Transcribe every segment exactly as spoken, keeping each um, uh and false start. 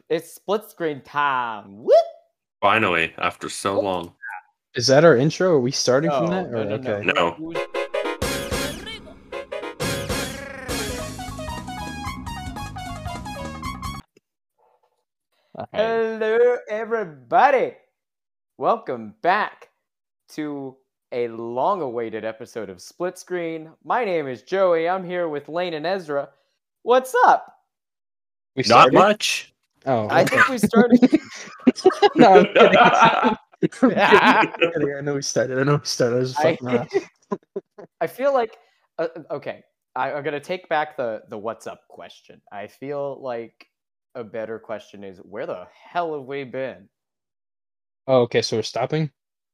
It's split screen time. Whoop! Finally, after so long. Is that our intro? Are we starting No, from that? no, Or no, no. okay. No. Who- who's- Alright. Hello, everybody. Welcome back to a long-awaited episode of Split Screen. My name is Joey. I'm here with Lane and Ezra. What's up? We Not started? much. Oh, I okay. think we started. No, I'm kidding. I'm kidding. I'm kidding. I know we started. I know we started. I was I, fucking around. I feel like uh, okay. I, I'm gonna take back the the what's up question. I feel like a better question is where the hell have we been? Oh, okay, so we're stopping?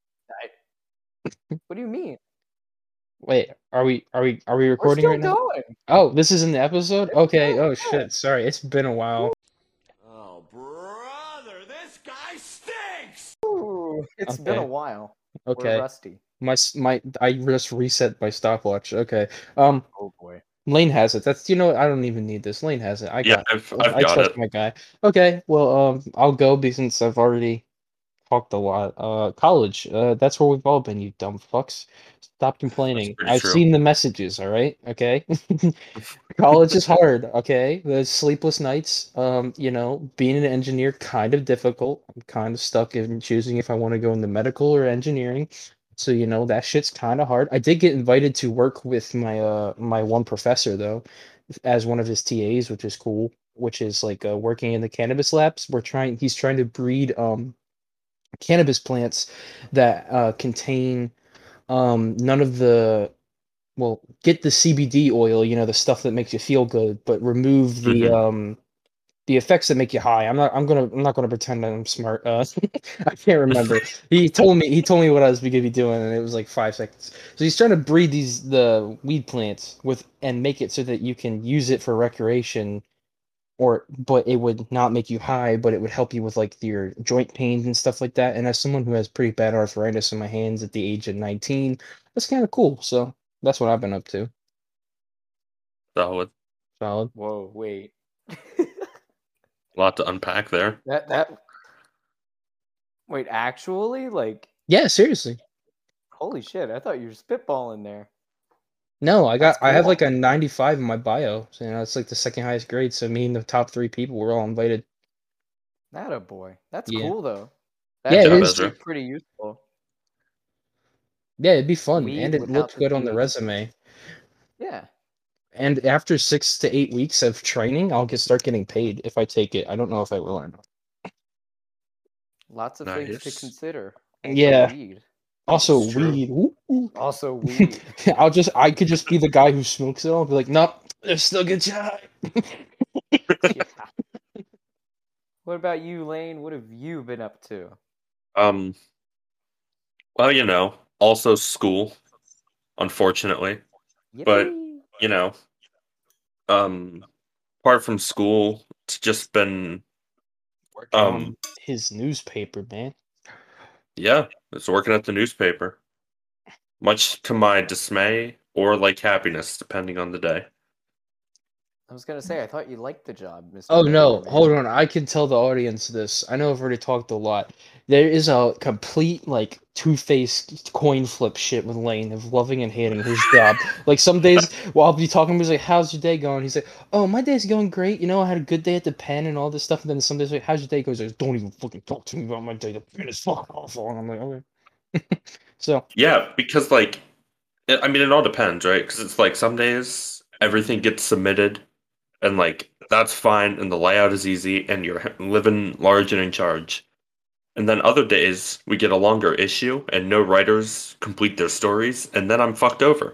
What do you mean? Wait, are we are we are we We're recording still right now? going. Oh, this is in the episode? Okay, Yeah, oh yeah. shit, sorry, it's been a while. Oh, brother, this guy stinks! Ooh, it's been a Okay. while. Okay. We're rusty. My s- my I just reset my stopwatch. Okay. Um Oh boy. Lane has it. That's you know what, I don't even need this. Lane has it. I Yeah, got I've I've I got trust it. my guy. Okay, well um I'll go be since I've already talked a lot. Uh, college. Uh, that's where we've all been, you dumb fucks. Stop complaining. pretty I've true. seen the messages. All right. Okay. College is hard. Okay. There's sleepless nights. Um, you know, being an engineer kind of difficult. I'm kind of stuck in choosing if I want to go into medical or engineering. So you know that shit's kind of hard. I did get invited to work with my uh my one professor though, as one of his T As, which is cool. Which is like uh, working in the cannabis labs. We're trying. He's trying to breed um cannabis plants that uh, contain um, none of the well get the C B D oil, you know, the stuff that makes you feel good, but remove the Mhm. um, the effects that make you high. I'm not I'm gonna I'm not gonna pretend that I'm smart. Uh, I can't remember. He told me he told me what I was gonna be doing, and it was like five seconds. So he's trying to breed these the weed plants with and make it so that you can use it for recreation or but it would not make you high, but it would help you with like your joint pains and stuff like that. And as someone who has pretty bad arthritis in my hands at the age of nineteen, that's kind of cool. So that's what I've been up to. Solid. Solid. Whoa, wait. A lot to unpack there. that that. Wait, actually, like, Yeah, seriously. holy shit! I thought you were spitballing there. No, I got That's I have cool. like a ninety-five in my bio. So, you know, it's like the second highest grade. So me and the top three people were all invited. That a boy. That's Yeah. cool though. Yeah, That's it Job, is. Ezra. actually pretty useful. Yeah, it'd be fun, Weed and it without looked the good on the T H C. resume. Yeah. And after six to eight weeks of training, I'll get start getting paid if I take it. I don't know if I will or not. Lots of things to Nice. consider. Also Yeah. weed. Also, It's true. weed. Woo, woo. Also weed. I'll just I could just be the guy who smokes it all. Be like, nope, there's still good high. Yeah. What about you, Lane? What have you been up to? Um. Well, you know, also school, unfortunately, but Yippee. you know, um, apart from school, it's just been Working um, on his newspaper, man. yeah, it's working at the newspaper. Much to my dismay or like happiness, depending on the day. I was gonna say I thought you liked the job, Mister Oh no, Weatherman. hold on. I can tell the audience this. I know I've already talked a lot. There is a complete like two-faced coin flip shit with Lane of loving and hating his job. Like some days, well, I'll be talking, he's like, "How's your day going?" He's like, "Oh, my day's going great. You know, I had a good day at the pen and all this stuff." And then some days, like, "How's your day?" He goes, like, "Don't even fucking talk to me about my day. The pen is fucking awful." And I'm like, "Okay." So Yeah, because like, it, I mean, it all depends, right? Because it's like some days everything gets submitted, and like that's fine, and the layout is easy, and you're living large and in charge. And then other days we get a longer issue, and no writers complete their stories, and then I'm fucked over.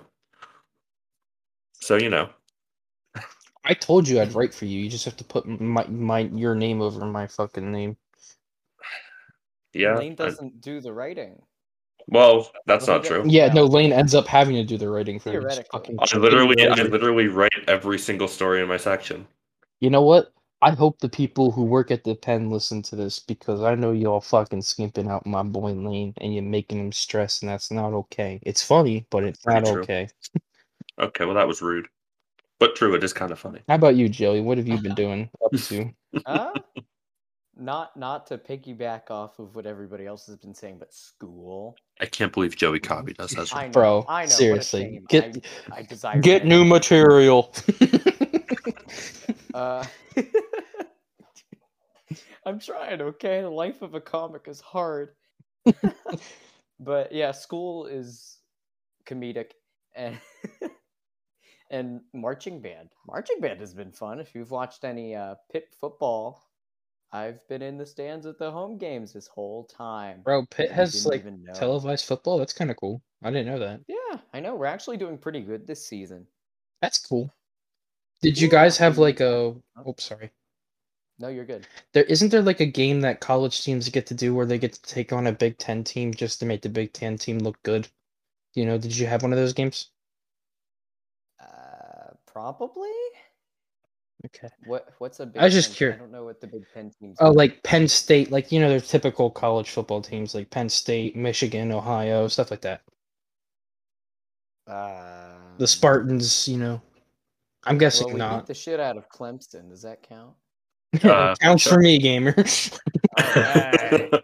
So you know, I told you I'd write for you. You just have to put my my your name over my fucking name. yeah. Lane I- doesn't do the writing. well, that's Well, not he true. does- Yeah, well, no, Lane ends up having to do the writing for him. He's Theoretically. fucking I shitty literally, I writer. literally write every single story in my section. You know what? I hope the people who work at the pen listen to this because I know y'all fucking skimping out my boy Lane and you're making him stress, and that's not okay. It's funny, but it's Pretty not true. okay. Okay, well that was rude, but true. It is kind of funny. How about you, Joey? What have you been doing up to? Huh? not not to piggyback off of what everybody else has been saying, but school. I can't believe Joey copied us. That's I know, Bro, I know. seriously, what a shame. get- I, I desire Get new vengeance. material. Uh, I'm trying. Okay, the life of a comic is hard. But yeah, school is comedic, and and marching band. Marching band has been fun. If you've watched any uh, Pitt football, I've been in the stands at the home games this whole time. Bro, Pitt You has didn't like even know. televised football. That's kind of cool. I didn't know that. Yeah, I know. We're actually doing pretty good this season. That's cool. Did you Yeah, guys have we- like a? Oops, sorry. No, you're good. There isn't there like a game that college teams get to do where they get to take on a Big Ten team just to make the Big Ten team look good? You know, did you have one of those games? Uh, probably. Okay. What What's a Big I was just Ten? curious. I don't know what the Big Ten teams. Oh, are. like Penn State, like you know, they're typical college football teams like Penn State, Michigan, Ohio, stuff like that. Uh, The Spartans, you know. I'm guessing Well, we not. beat the shit out of Clemson. Does that count? Uh, Counts sure. for me, gamers. Alright.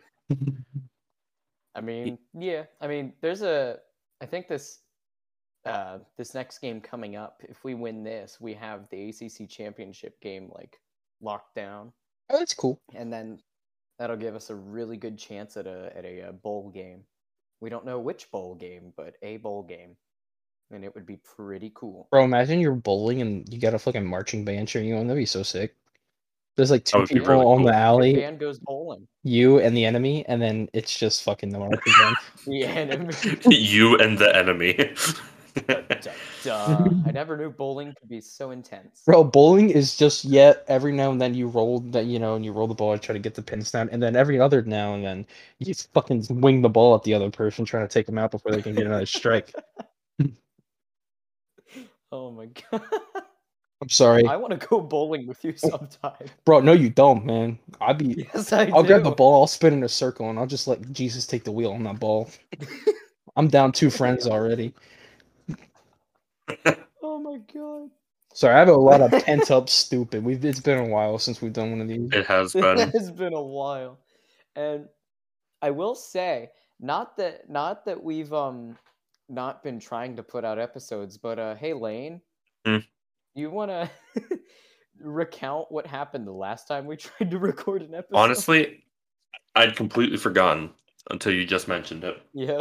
I mean, yeah. I mean, there's a. I think this. Uh, this next game coming up, if we win this, we have the A C C championship game like locked down, Oh, that's cool. and then that'll give us a really good chance at a at a, uh bowl game. We don't know which bowl game, but a bowl game, and it would be pretty cool. Bro, imagine you're bowling and you got a fucking marching band cheering you on. That'd be so sick. There's like two would be people really on cool. the The alley, band goes bowling. you and the enemy, and then it's just fucking the marching band. The enemy. You and the enemy. Duh, duh. I never knew bowling could be so intense. Bro, bowling is just yet every now and then you roll that you know, and you roll the ball and try to get the pins down, and then every other now and then you just fucking wing the ball at the other person trying to take them out before they can get another strike. Oh my god. I'm sorry, I want to go bowling with you sometime. bro. No, you don't, man. I'd be. Yes, I I'll do. grab the ball, I'll spin in a circle, and I'll just let Jesus take the wheel on that ball. I'm down two friends already. Oh my god. Sorry, I have a lot of pent up stupid. We've it's been a while since we've done one of these. It has It been. has been a while. And I will say, not that not that we've um not been trying to put out episodes, but uh hey Lane, Hmm. you wanna recount what happened the last time we tried to record an episode? Honestly, I'd completely forgotten until you just mentioned it. Yeah.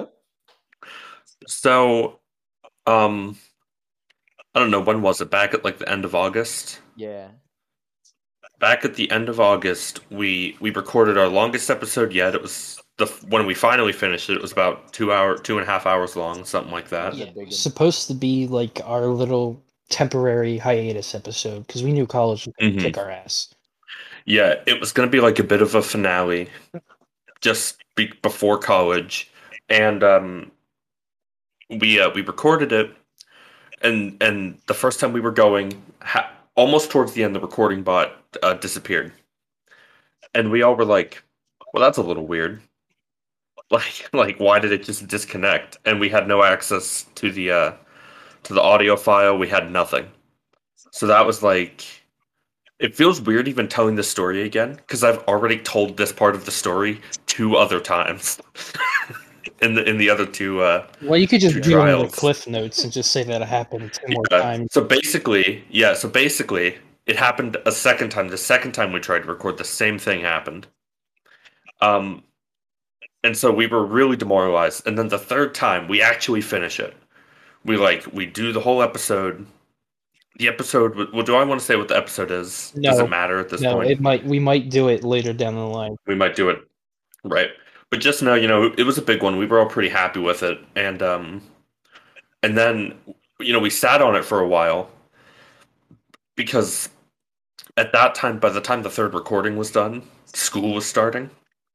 So, um, I don't know, when was it? Back at like the end of August? Yeah. Back at the end of August, we we recorded our longest episode yet. It was the when we finally finished it. It was about two hour, two and a half hours long, something like that. Yeah. Yeah, a big it was one. supposed to be like our little temporary hiatus episode because we knew college was gonna Mhm. kick our ass. Yeah, it was going to be like a bit of a finale, just be- before college, and um, we uh, we recorded it, and and the first time we were going, ha- almost towards the end, the recording bot uh, disappeared, and we all were like, "Well, that's a little weird." Like, like why did it just disconnect? And we had no access to the uh, to the audio file. We had nothing, so that was like. It feels weird even telling the story again because I've already told this part of the story two other times in the in the other two. Uh, Well, you could just Two do one of the trials. cliff notes and just say that it happened ten more yeah. times. So basically, yeah. So basically, it happened a second time. The second time we tried to record, the same thing happened. Um, and so we were really demoralized. And then the third time, we actually finish it. We like we do the whole episode. The episode. Well, do I want to say what the episode is? Does No. it matter at this No, point? it might. We might do it later down the line. We might do it, right? But just know, you know, it was a big one. We were all pretty happy with it, and um, and then you know we sat on it for a while because at that time, by the time the third recording was done, school was starting.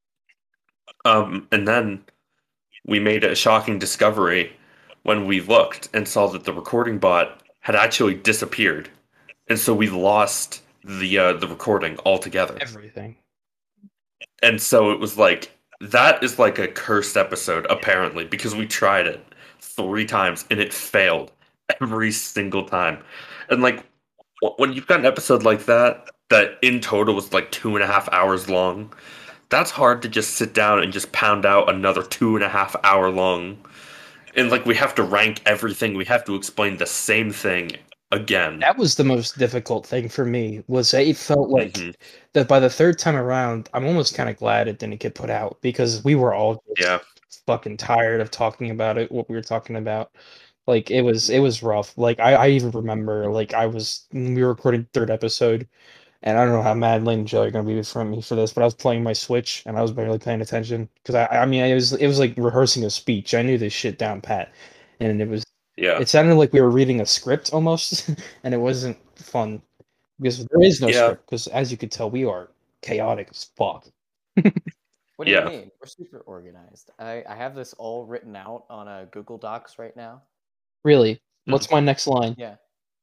Um, and then we made a shocking discovery when we looked and saw that the recording bot had actually disappeared, and so we lost the uh, the recording altogether. Everything. And so it was like that is like a cursed episode apparently because we tried it three times and it failed every single time. And like wh- when you've got an episode like that that in total was like two and a half hours long, that's hard to just sit down and just pound out another two and a half hour long. And like we have to rank everything, we have to explain the same thing again. That was the most difficult thing for me. Was it felt like Mhm. that by the third time around, I'm almost kind of glad it didn't get put out because we were all just Yeah. fucking tired of talking about it. What we were talking about, like it was it was rough. Like I, I even remember like I was we were recording third episode, and I don't know how mad Lane and Joe are gonna be from me for this, but I was playing my Switch and I was barely paying attention because I I mean it was it was like rehearsing a speech. I knew this shit down pat, and it was Yeah. it sounded like we were reading a script almost, and it wasn't fun because there is no Yeah. script. Because as you could tell, we are chaotic as fuck. What do Yeah. you mean? We're super organized. I, I have this all written out on a Google Docs right now. Really, what's my next line? Yeah.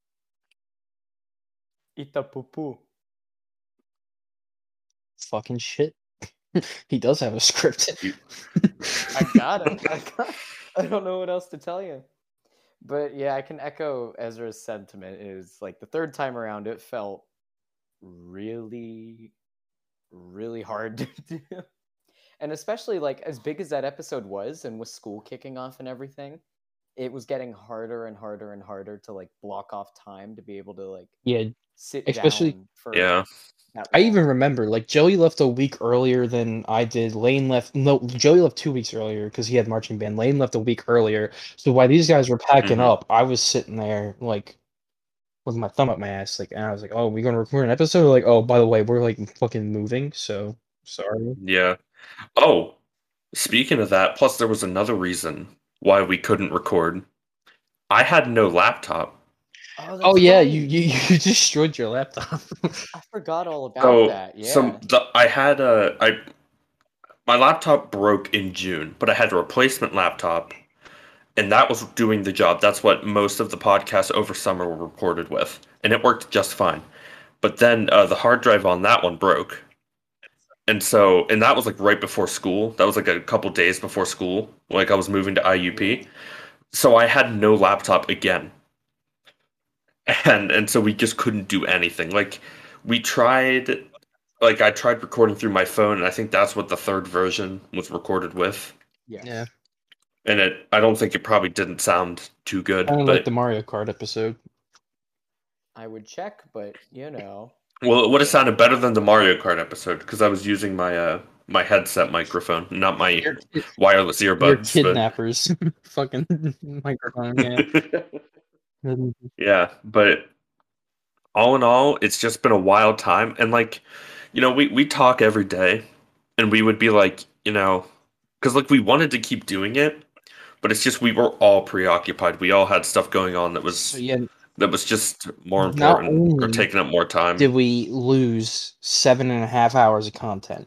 Itapupu. Fucking shit. He does have a script. I got it. I got. I don't know what else to tell you. But yeah, I can echo Ezra's sentiment. Is like the third time around, it felt really, really hard to do. And especially like as big as that episode was, and with school kicking off and everything, it was getting harder and harder and harder to like block off time to be able to like Yeah, sit especially- down for Yeah. that I long. even remember like Joey left a week earlier than I did. Lane left no Joey left two weeks earlier because he had marching band. Lane left a week earlier. So while these guys were packing Mhm. up, I was sitting there like with my thumb up my ass, like, and I was like, "Oh, we gonna record an episode?" Like, "Oh, by the way, we're like fucking moving." So sorry. Yeah. Oh, speaking of that, plus there was another reason why we couldn't record. I had no laptop. Oh, that's Oh yeah, right. you, you you destroyed your laptop. I forgot all about So that. Yeah. some the I had a I my laptop broke in June, but I had a replacement laptop, and that was doing the job. That's what most of the podcasts over summer were recorded with, and it worked just fine. But then uh, the hard drive on that one broke, and so and that was like right before school. That was like a couple days before school. Like I was moving to I U P, so I had no laptop again, and and so we just couldn't do anything. Like we tried. Like I tried recording through my phone, and I think that's what the third version was recorded with. yeah. Yeah, And it, I don't think it probably didn't sound too good. kind of But like the Mario Kart episode. I would check, but you know. well, it would have sounded better than the Mario Kart episode because I was using my uh my headset microphone, not my Your, kid- wireless your earbuds. kidnappers, fucking microphone. Yeah. But yeah, but all in all, it's just been a wild time, and like, you know, we we talk every day, and we would be like, you know, because like we wanted to keep doing it, but it's just we were all preoccupied. We all had stuff going on that was So yeah, that was just more Not important or only taking up more time. did we lose seven and a half hours of content?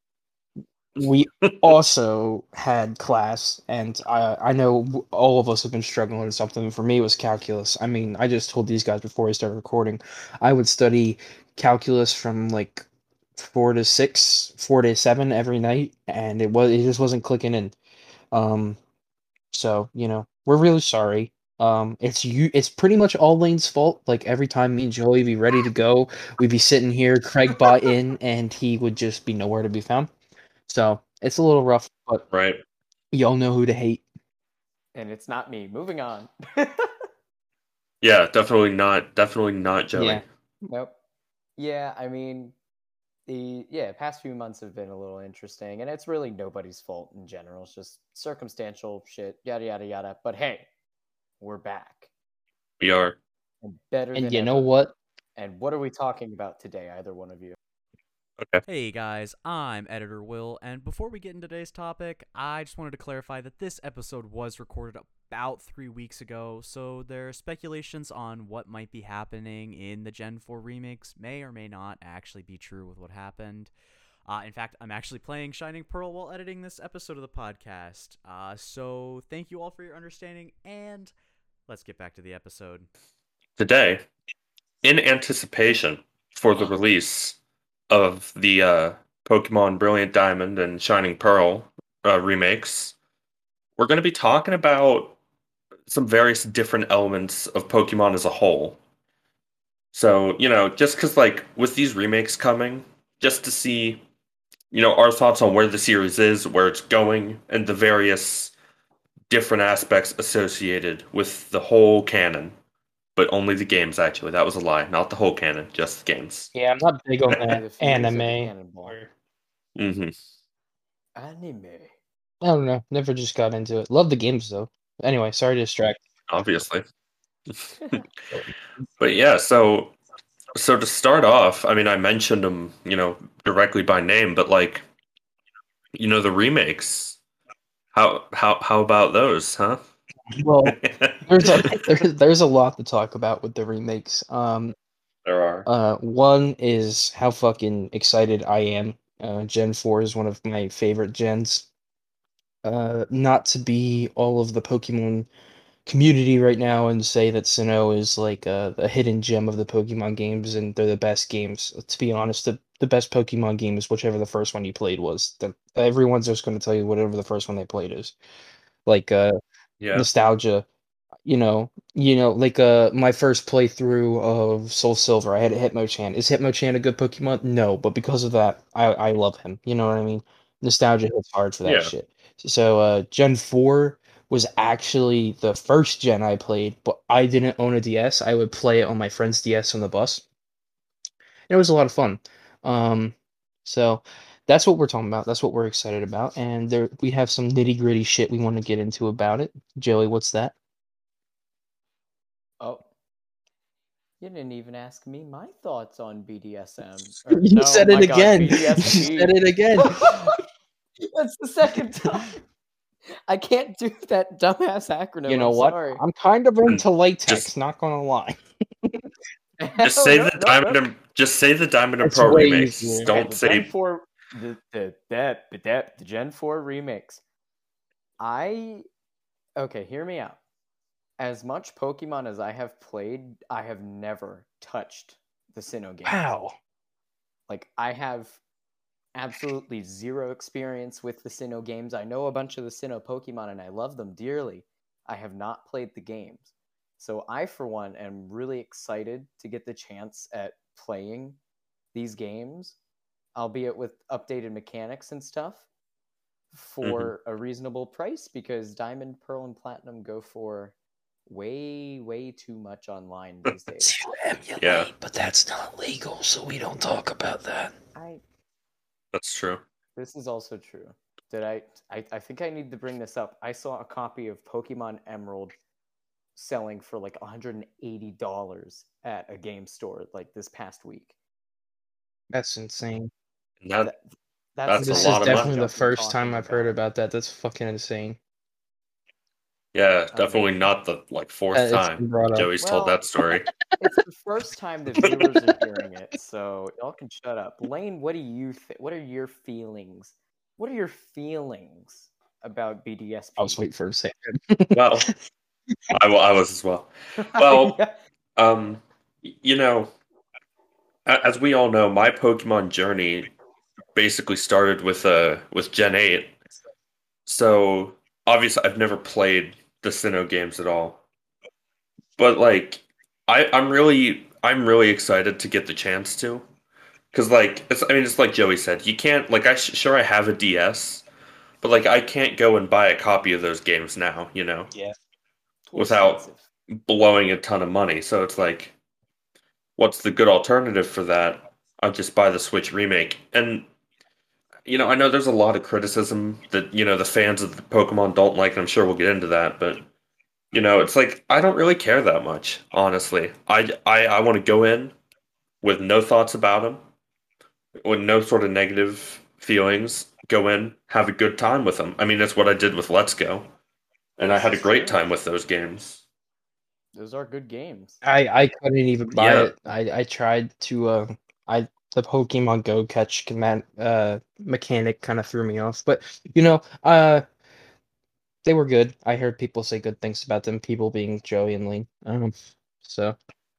We also had class, and I I know w- all of us have been struggling with something. For me, it was calculus. I mean, I just told these guys before we started recording, I would study calculus from like four to six, four to seven every night, and it was it just wasn't clicking in. Um, so you know, we're really sorry. Um, it's you. It's pretty much all Lane's fault. Like every time me and Joey be ready to go, we'd be sitting here. Craig bought in, and he would just be nowhere to be found. So it's a little rough, but Right. y'all know who to hate. And it's not me. Moving on. Yeah, definitely not. Definitely not Joey. Yeah. Nope. Yeah, I mean, the yeah past few months have been a little interesting, and it's really nobody's fault in general. It's just circumstantial shit, yada yada yada. But hey, we're back We are. and better And than you know ever. what? And what are we talking about today? Either one of you? Hey guys, I'm Editor Will, and before we get into today's topic, I just wanted to clarify that this episode was recorded about three weeks ago, so there are speculations on what might be happening in the Gen four remakes may or may not actually be true with what happened. Uh, in fact, I'm actually playing Shining Pearl while editing this episode of the podcast, uh, so thank you all for your understanding, and let's get back to the episode. Today, in anticipation for the release of the uh, Pokemon Brilliant Diamond and Shining Pearl uh, remakes, we're going to be talking about some various different elements of Pokemon as a whole. So, you know, just because, like, with these remakes coming, just to see, you know, our thoughts on where the series is, where it's going, and the various different aspects associated with the whole canon. But only the games, actually. That was a lie. Not the whole canon, just the games. Yeah, I'm not big on Only that the theories of the anime. cannonball. or- hmm Anime. I don't know. Never just got into it. Love the games though. Anyway, sorry to distract. Obviously. But yeah, so so to start off, I mean, I mentioned them, you know, directly by name, but like, you know, the remakes. How how how about those, huh? Well, there's a there's, there's a lot to talk about with the remakes. Um, There are. uh, one is how fucking excited I am. Uh, Gen four is one of my favorite gens. Uh, not to be all of the Pokemon community right now and say that Sinnoh is like a, a hidden gem of the Pokemon games and they're the best games. To be honest, the, the best Pokemon game is whichever the first one you played was. The, everyone's just going to tell you whatever the first one they played is. Like uh, Yeah. nostalgia, you know, you know, like uh, my first playthrough of Soul Silver, I had a Hitmonchan. Is Hitmonchan a good Pokemon? No, but because of that, I I love him. You know what I mean? Nostalgia hits hard for that Yeah. shit. So uh, Gen four was actually the first gen I played, but I didn't own a D S. I would play it on my friend's D S on the bus. It was a lot of fun. Um, so that's what we're talking about. That's what we're excited about, and there we have some nitty gritty shit we want to get into about it. Joey, what's that? Oh. You didn't even ask me my thoughts on B D S M. Or, You no, said it my God, again. You B D S P. said it again. That's the second time. I can't do that dumbass acronym. You know I'm what? Sorry. I'm kind of into latex. Just- not gonna lie. Just say No, the no, no, Diamond no. and just say the Diamond and It's Pearl way remakes. easier. Don't Okay, the say Gen four, the the that the, that the Gen four remakes. I okay, hear me out. As much Pokemon as I have played, I have never touched the Sinnoh games. Wow. Like I have absolutely zero experience with the Sinnoh games. I know a bunch of the Sinnoh Pokemon and I love them dearly. I have not played the games. So I, for one, am really excited to get the chance at playing these games, albeit with updated mechanics and stuff, for a reasonable price, because Diamond, Pearl, and Platinum go for way, way too much online these days. To emulate, Yeah. but that's not legal, so we don't talk about that. I That's true. This is also true. Did I, I? I think I need to bring this up. I saw a copy of Pokemon Emerald selling for like one hundred eighty dollars at a game store like this past week. That's insane. And that, That, That's This a is lot of definitely money. the first time I've heard about that. That's fucking insane. yeah, definitely Amazing. not the like fourth Uh, it's been time brought up. Joey's told Well- that story. It's the first time the viewers are hearing it, so y'all can shut up. Lane, what do you think? What are your feelings? What are your feelings about B D S P? I was waiting for him to say Well, I, wa- I was as well. Well, Yeah. Um, y- you know, a- as we all know, my Pokemon journey basically started with uh with Gen eight. So obviously, I've never played the Sinnoh games at all. But like, I I'm really I'm really excited to get the chance to, because like it's I mean it's like Joey said, you can't like I sh- sure I have a D S, but like I can't go and buy a copy of those games now, you know, Too without- expensive. blowing a ton of money. So it's like, what's the good alternative for that? I'll just buy the Switch remake. And you know, I know there's a lot of criticism that, you know, the fans of the Pokemon don't like, and I'm sure we'll get into that, but you know, it's like I don't really care that much, honestly. I I, I want to go in with no thoughts about them, with no sort of negative feelings, go in, have a good time with them. I mean, that's what I did with Let's Go. And I had a great time with those games. Those are good games. I I couldn't even buy Yeah. it. I I tried to uh I the Pokemon Go catch command uh mechanic kind of threw me off, but you know uh they were good. I heard people say good things about them. People being Joey and Lee. Um, so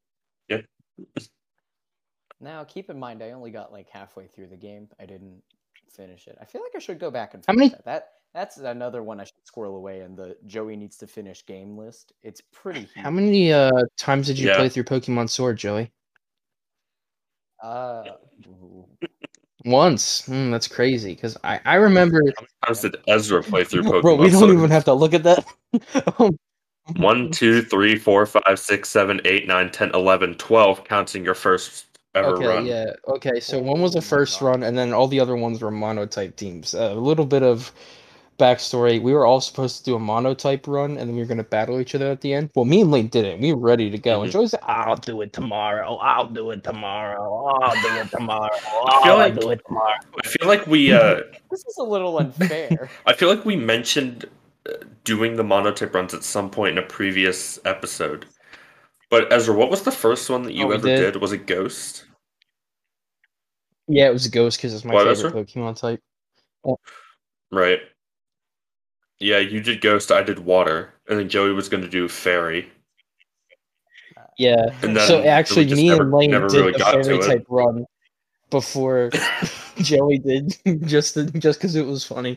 Now, keep in mind, I only got like halfway through the game. I didn't finish it. I feel like I should go back and How finish many- that. That that's another one I should squirrel away in the Joey needs to finish game list. It's pretty. Huge. how many uh times did you Yeah. play through Pokemon Sword, Joey? Uh, ooh. Once. Hmm, that's crazy. Because I, I remember. How much did Ezra play through Pokemon Bro, we don't Sword? even have to look at that. Um, One, two, three, four, five, six, seven, eight, nine, ten, eleven, twelve, counting your first ever Okay, run. yeah. Okay, so one was Oh a my first God. run, and then all the other ones were monotype teams. Uh, a little bit of backstory: we were all supposed to do a monotype run, and then we were gonna battle each other at the end. Well, me and Lane didn't. We were ready to go, and Mhm. Joey said, "I'll do it tomorrow. I'll do it tomorrow. I'll do it tomorrow. I feel I'll like do it tomorrow." I feel like we uh This is a little unfair. I feel like we mentioned uh, doing the monotype runs at some point in a previous episode. But Ezra, what was the first one that Oh, you we ever did. did? Was it Ghost? Yeah, it was Ghost because it's my What, favorite Ezra? Pokemon type. Right. Yeah, you did Ghost, I did Water, and then Joey was going to do Fairy. Yeah. And So then actually, we just me never and Lane never did really the got fairy to type it. run before Joey did, just to, just because it was funny.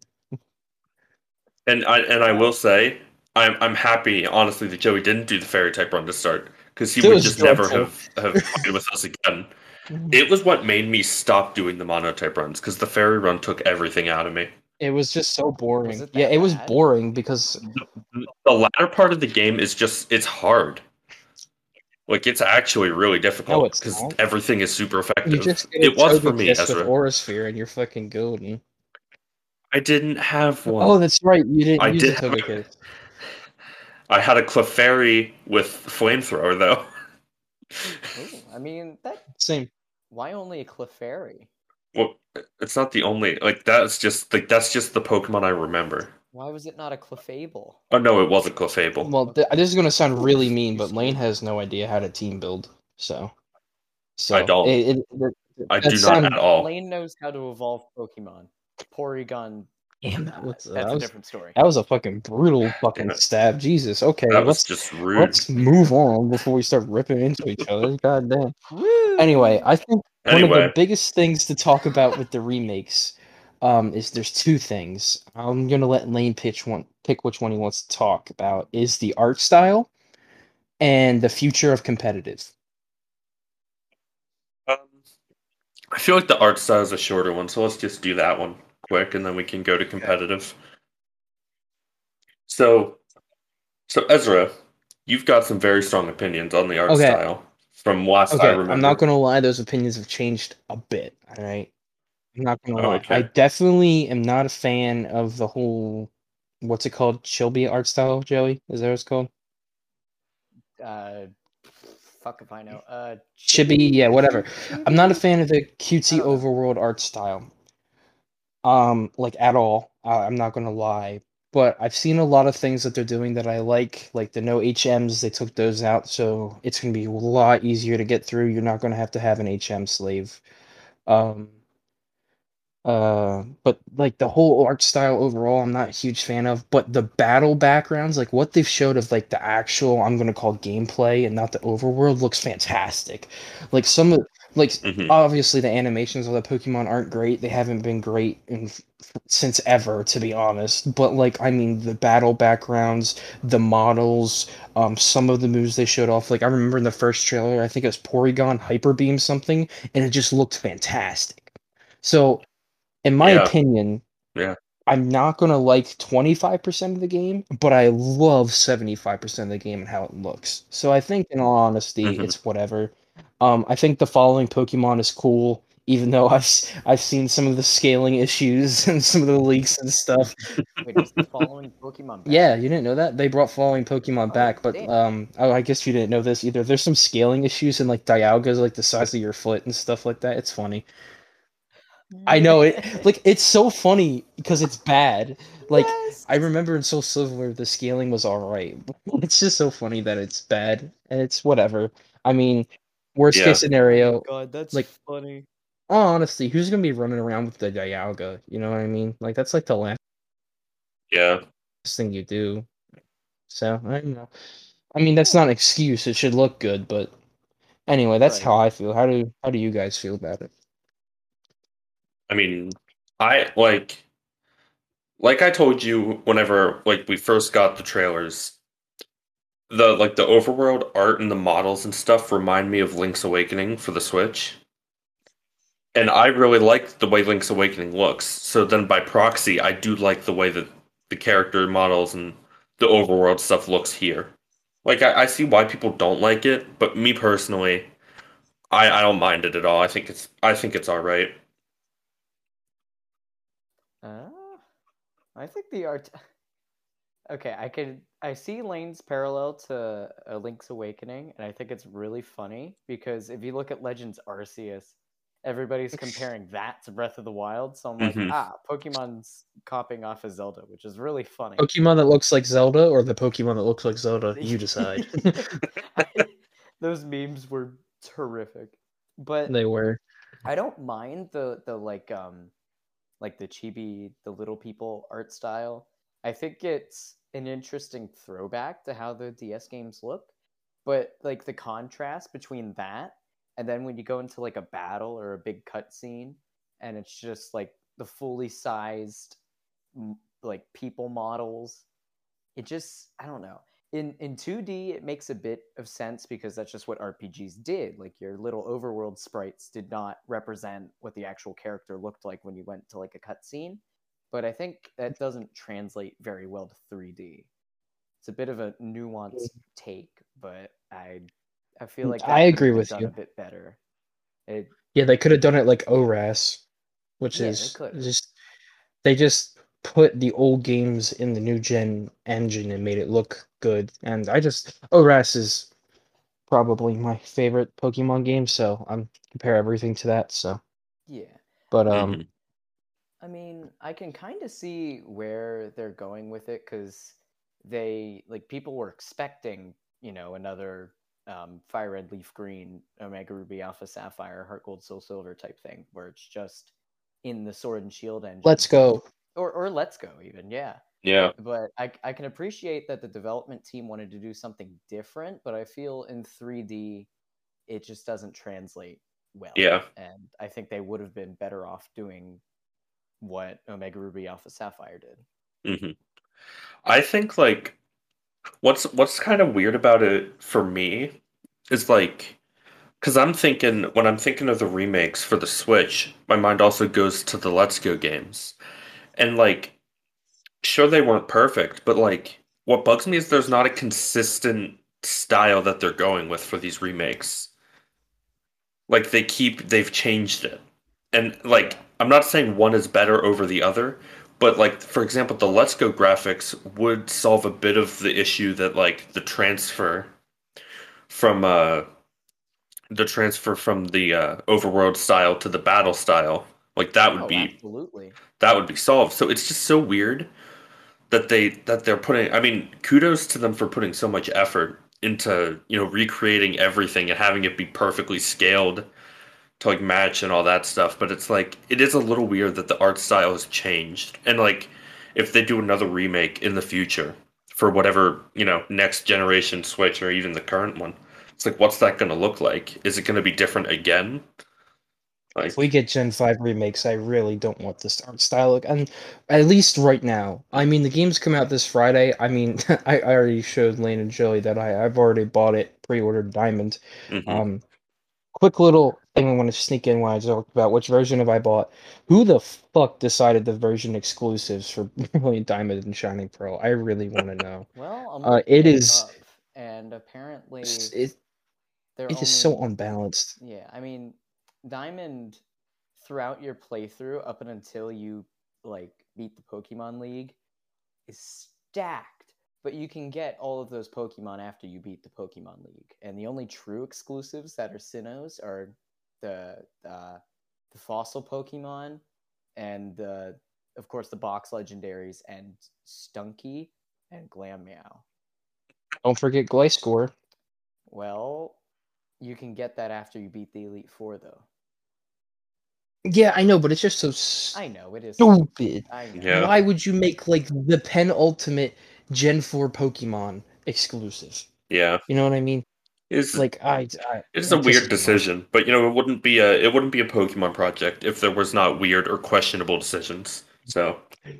And I and I will say, I'm I'm happy, honestly, that Joey didn't do the Fairy type run to start, because he It would was just never dreadful. have have played with us again. It was what made me stop doing the monotype runs, because the Fairy run took everything out of me. It was just so boring. it Yeah, that it was bad? boring because The, the latter part of the game is just it's hard. Like it's actually really no, difficult it's because not. everything is super You effective. just get a It was for me, Togekiss with Ezra. Aura Sphere and you're fucking golden. I didn't have one. Oh, that's right. You didn't I use did a have a- Togekiss. I had a Clefairy with flamethrower though. Ooh, I mean, that. Same. Why only a Clefairy? Well, it's not the only like that's just like that's just the Pokemon I remember. Why was it not a Clefable? Oh no, it was a Clefable. Well, th- this is gonna sound really mean, You but Lane screwed. has no idea how to team build. So, so I don't. It, it, it, I that do not sound at all. Lane knows how to evolve Pokemon. Porygon. Damn, Nah, that was, that's that a was different story. that was a fucking brutal Damn fucking it. stab. Jesus. Okay, That was let's just rude. let's move on before we start ripping into each other. God damn. Woo! Anyway, I think one of the Anyway, biggest things to talk about with the remakes um, is there's two things. I'm gonna let Lane pitch one, pick which one he wants to talk about. Is the art style and the future of competitive. um, I feel like the art style is a shorter one, so let's just do that one quick, and then we can go to competitive. So, so Ezra, you've got some very strong opinions on the art Okay. style from last I Okay, remember. I'm not gonna lie; those opinions have changed a bit. All right, I'm not gonna Oh, lie. okay. I definitely am not a fan of the whole what's it called, Chilby art style. Joey, is that what it's called? Uh, fuck if I know. Uh, Chibi, yeah, whatever. I'm not a fan of the I cutesy don't know. overworld art style. Um, like at all. Uh, I'm not gonna lie, but I've seen a lot of things that they're doing that I like, like the no H Ms. They took those out, so it's gonna be a lot easier to get through. You're not gonna have to have an H M slave. Um, uh, but like the whole art style overall, I'm not a huge fan of. But the battle backgrounds, like what they've showed of like the actual, I'm gonna call gameplay and not the overworld, looks fantastic. Like some of like Mhm. obviously the animations of the Pokemon aren't great. They haven't been great in since ever, to be honest. But like I mean, the battle backgrounds, the models, um, some of the moves they showed off. Like I remember in the first trailer, I think it was Porygon Hyper Beam something, and it just looked fantastic. So in my Yeah. opinion, Yeah. I'm not gonna like twenty-five percent of the game, but I love seventy-five percent of the game and how it looks. So I think, in all honesty, Mhm. it's whatever. Um, I think the following Pokemon is cool, even though I've s- I've seen some of the scaling issues and some of the leaks and stuff. Wait, is the following Pokemon back? Yeah, you didn't know that? They brought following Pokemon Oh, back, but damn. um, oh, I guess you didn't know this either. There's some scaling issues and like Dialga's like the size of your foot and stuff like that. It's funny. I know it. Like it's so funny because it's bad. Like Yes! I remember in Soul Silver the scaling was all right. It's just so funny that it's bad and it's whatever. I mean, worst Yeah. case scenario. Oh God, that's like- funny. Oh, honestly, who's gonna be running around with the Dialga? You know what I mean? Like that's like the last Yeah. thing you do. So I don't know. I mean, that's not an excuse. It should look good, but anyway, that's Right. how I feel. How do how do you guys feel about it? I mean, I like like I told you whenever like we first got the trailers, the like the overworld art and the models and stuff remind me of Link's Awakening for the Switch. And I really like the way Link's Awakening looks. So then by proxy, I do like the way that the character models and the overworld stuff looks here. Like I, I see why people don't like it, but me personally, I, I don't mind it at all. I think it's I think it's all right. Uh, I think the art. Okay, I could I see Lane's parallel to A Link's Awakening, and I think it's really funny because if you look at Legends Arceus, everybody's comparing that to Breath of the Wild. So I'm like, Mhm. ah, Pokemon's copying off of Zelda, which is really funny. Pokemon that looks like Zelda or the Pokemon that looks like Zelda? You decide. Those memes were terrific, but They were. I don't mind the the like um like the chibi, the little people art style. I think it's an interesting throwback to how the D S games look, but like the contrast between that and then when you go into like a battle or a big cutscene and it's just like the fully sized m- like people models, it just I don't know. In in two D it makes a bit of sense because that's just what R P Gs did. Like your little overworld sprites did not represent what the actual character looked like when you went to like a cutscene. But I think that doesn't translate very well to three D. It's a bit of a nuanced take, but I I feel like that I could agree have been with done you. a bit better. It Yeah, they could have done it like O R A S, which Yeah, they is could have. just they just put the old games in the new gen engine and made it look good. And I just O R A S is probably my favorite Pokemon game, so I'm compare everything to that. So, Yeah. but um, Mhm. I mean, I can kind of see where they're going with it because they like people were expecting, you know, another um, Fire Red, Leaf Green, Omega Ruby, Alpha Sapphire, Heart Gold, Soul Silver type thing, where it's just in the Sword and Shield engine, let's go. or or Let's Go even, yeah. Yeah. But I I can appreciate that the development team wanted to do something different, but I feel in three D it just doesn't translate well, Yeah. and I think they would have been better off doing what Omega Ruby Alpha Sapphire did. hmm I think like what's what's kind of weird about it for me is like because I'm thinking when I'm thinking of the remakes for the Switch, my mind also goes to the Let's Go games. And like sure they weren't perfect, but like what bugs me is there's not a consistent style that they're going with for these remakes. Like they keep they've changed it. And like I'm not saying one is better over the other, but like for example, the Let's Go graphics would solve a bit of the issue that like the transfer from uh the transfer from the uh overworld style to the battle style, like that would Oh, be absolutely. that would be solved. So it's just so weird that they that they're putting I mean, kudos to them for putting so much effort into, you know, recreating everything and having it be perfectly scaled to like match and all that stuff, but it's like it is a little weird that the art style has changed. And like if they do another remake in the future for whatever, you know, next generation Switch or even the current one, it's like what's that going to look like? Is it going to be different again? If we Like get Gen five remakes, I really don't want this art style. And at least right now, I mean, the games come out this Friday. I mean, I, I already showed Lane and Joey that I, I've already bought it, pre-ordered Diamond. mhm. Um, quick little thing I want to sneak in while I talk about which version have I bought. Who the fuck decided the version exclusives for Brilliant Diamond and Shining Pearl? I really want to know. Well, I'm Uh, looking it it is up, and apparently it, they're it is so only unbalanced. yeah. I mean, Diamond throughout your playthrough up and until you like beat the Pokemon League is stacked, but you can get all of those Pokemon after you beat the Pokemon League. And the only true exclusives that are Sinnohs are the uh, the fossil Pokemon and the of course the box legendaries and Stunky and Glammeow. Don't forget Gliscor. Well, you can get that after you beat the Elite Four though. Yeah, I know, but it's just so I know it is stupid. I know. Yeah. Why would you make like the penultimate Gen four Pokemon exclusive? Yeah. You know what I mean? It's Like I, I it's it a weird pisses me off. decision, but you know, it wouldn't be a it wouldn't be a Pokemon project if there was not weird or questionable decisions. So,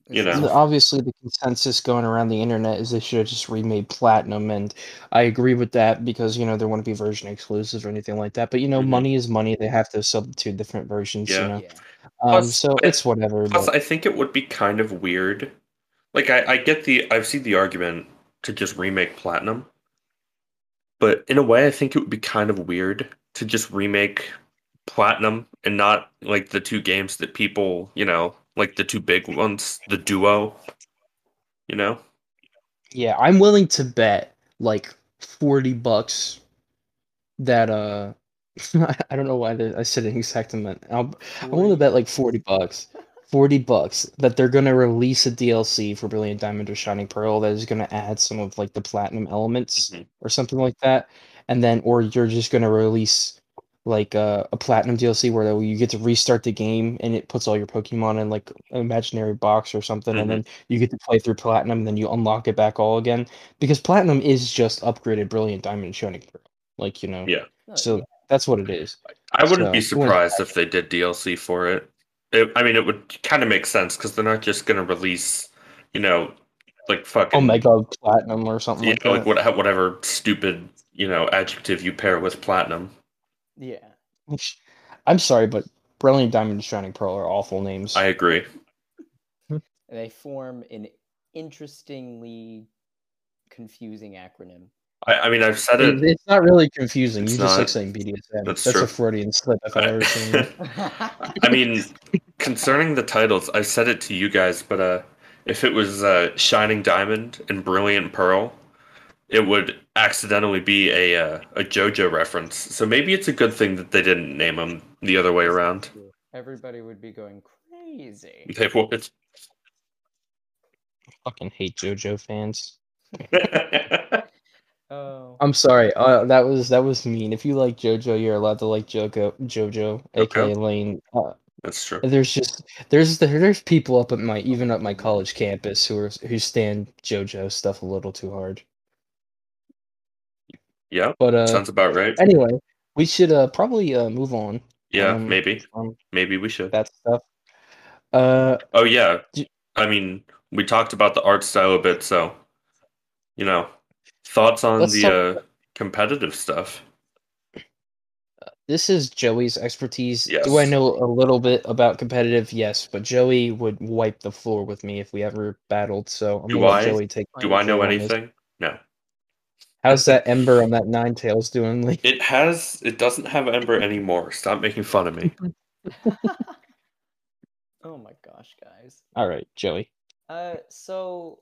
You This is know. true. Obviously, the consensus going around the internet is they should have just remade Platinum, and I agree with that because you know there wouldn't be version exclusives or anything like that. But you know, Mhm. money is money; they have to substitute different versions. You Yeah. know, Yeah. um, Plus, so I- it's whatever. Plus, But I think it would be kind of weird. Like, I, I get the, I've seen the argument to just remake Platinum, but in a way, I think it would be kind of weird to just remake Platinum and not like the two games that people, you know, like the two big ones, the duo, you know? yeah, I'm willing to bet like forty bucks that uh, I don't know why the- I said an exact amount. I'll, I'm willing to bet like forty bucks. forty bucks that they're going to release a D L C for Brilliant Diamond or Shining Pearl that is going to add some of like the platinum elements Mhm. or something like that. And then, or you're just going to release like uh, a platinum D L C where you get to restart the game and it puts all your Pokemon in like an imaginary box or something. And Mhm. then you get to play through platinum and then you unlock it back all again because platinum is just upgraded Brilliant Diamond and Shining Pearl. Like, you know, Yeah. No, so yeah. that's what it is. I wouldn't be So, it wouldn't- surprised if they did D L C for it. It I mean, it would kind of make sense because they're not just going to release, you know, like fucking Omega Platinum or something yeah, like like that. what, whatever stupid, you know, adjective you pair with platinum. Yeah. Which, I'm sorry, but Brilliant Diamond and Shining Pearl are awful names. I agree. They form an interestingly confusing acronym. I, I mean, I've said It- it. it's not really confusing. It's You just like not. saying B D S M. That's That's true. a Freudian slip if I've ever seen one. I mean, concerning the titles, I said it to you guys, but uh, if it was uh, Shining Diamond and Brilliant Pearl, it would accidentally be a uh, a JoJo reference. So maybe it's a good thing that they didn't name them the other way around. Everybody would be going crazy. They would. Fucking hate JoJo fans. Oh. I'm sorry. Uh, that was that was mean. If you like JoJo, you're allowed to like JoJo, JoJo, aka Okay. Lane. Uh, That's true. there's just there's there's people up at my even at my college campus who are who stand JoJo stuff a little too hard. Yeah, But uh, sounds about right. anyway, we should uh probably uh move on. Yeah, um, maybe. from Maybe we should. that stuff. Uh, Oh yeah. d- I mean, we talked about the art style a bit, so you know, thoughts on Let's the talk- uh, competitive stuff. this is Joey's expertise. Yes. Do I know a little bit about competitive? Yes, but Joey would wipe the floor with me if we ever battled. So I'm Do gonna let I- Joey take. Do I know control on this. anything? No. How's that Ember on that Ninetales doing? Like, It has. It doesn't have Ember anymore. Stop making fun of me. Oh my gosh, guys. all right, Joey. Uh, so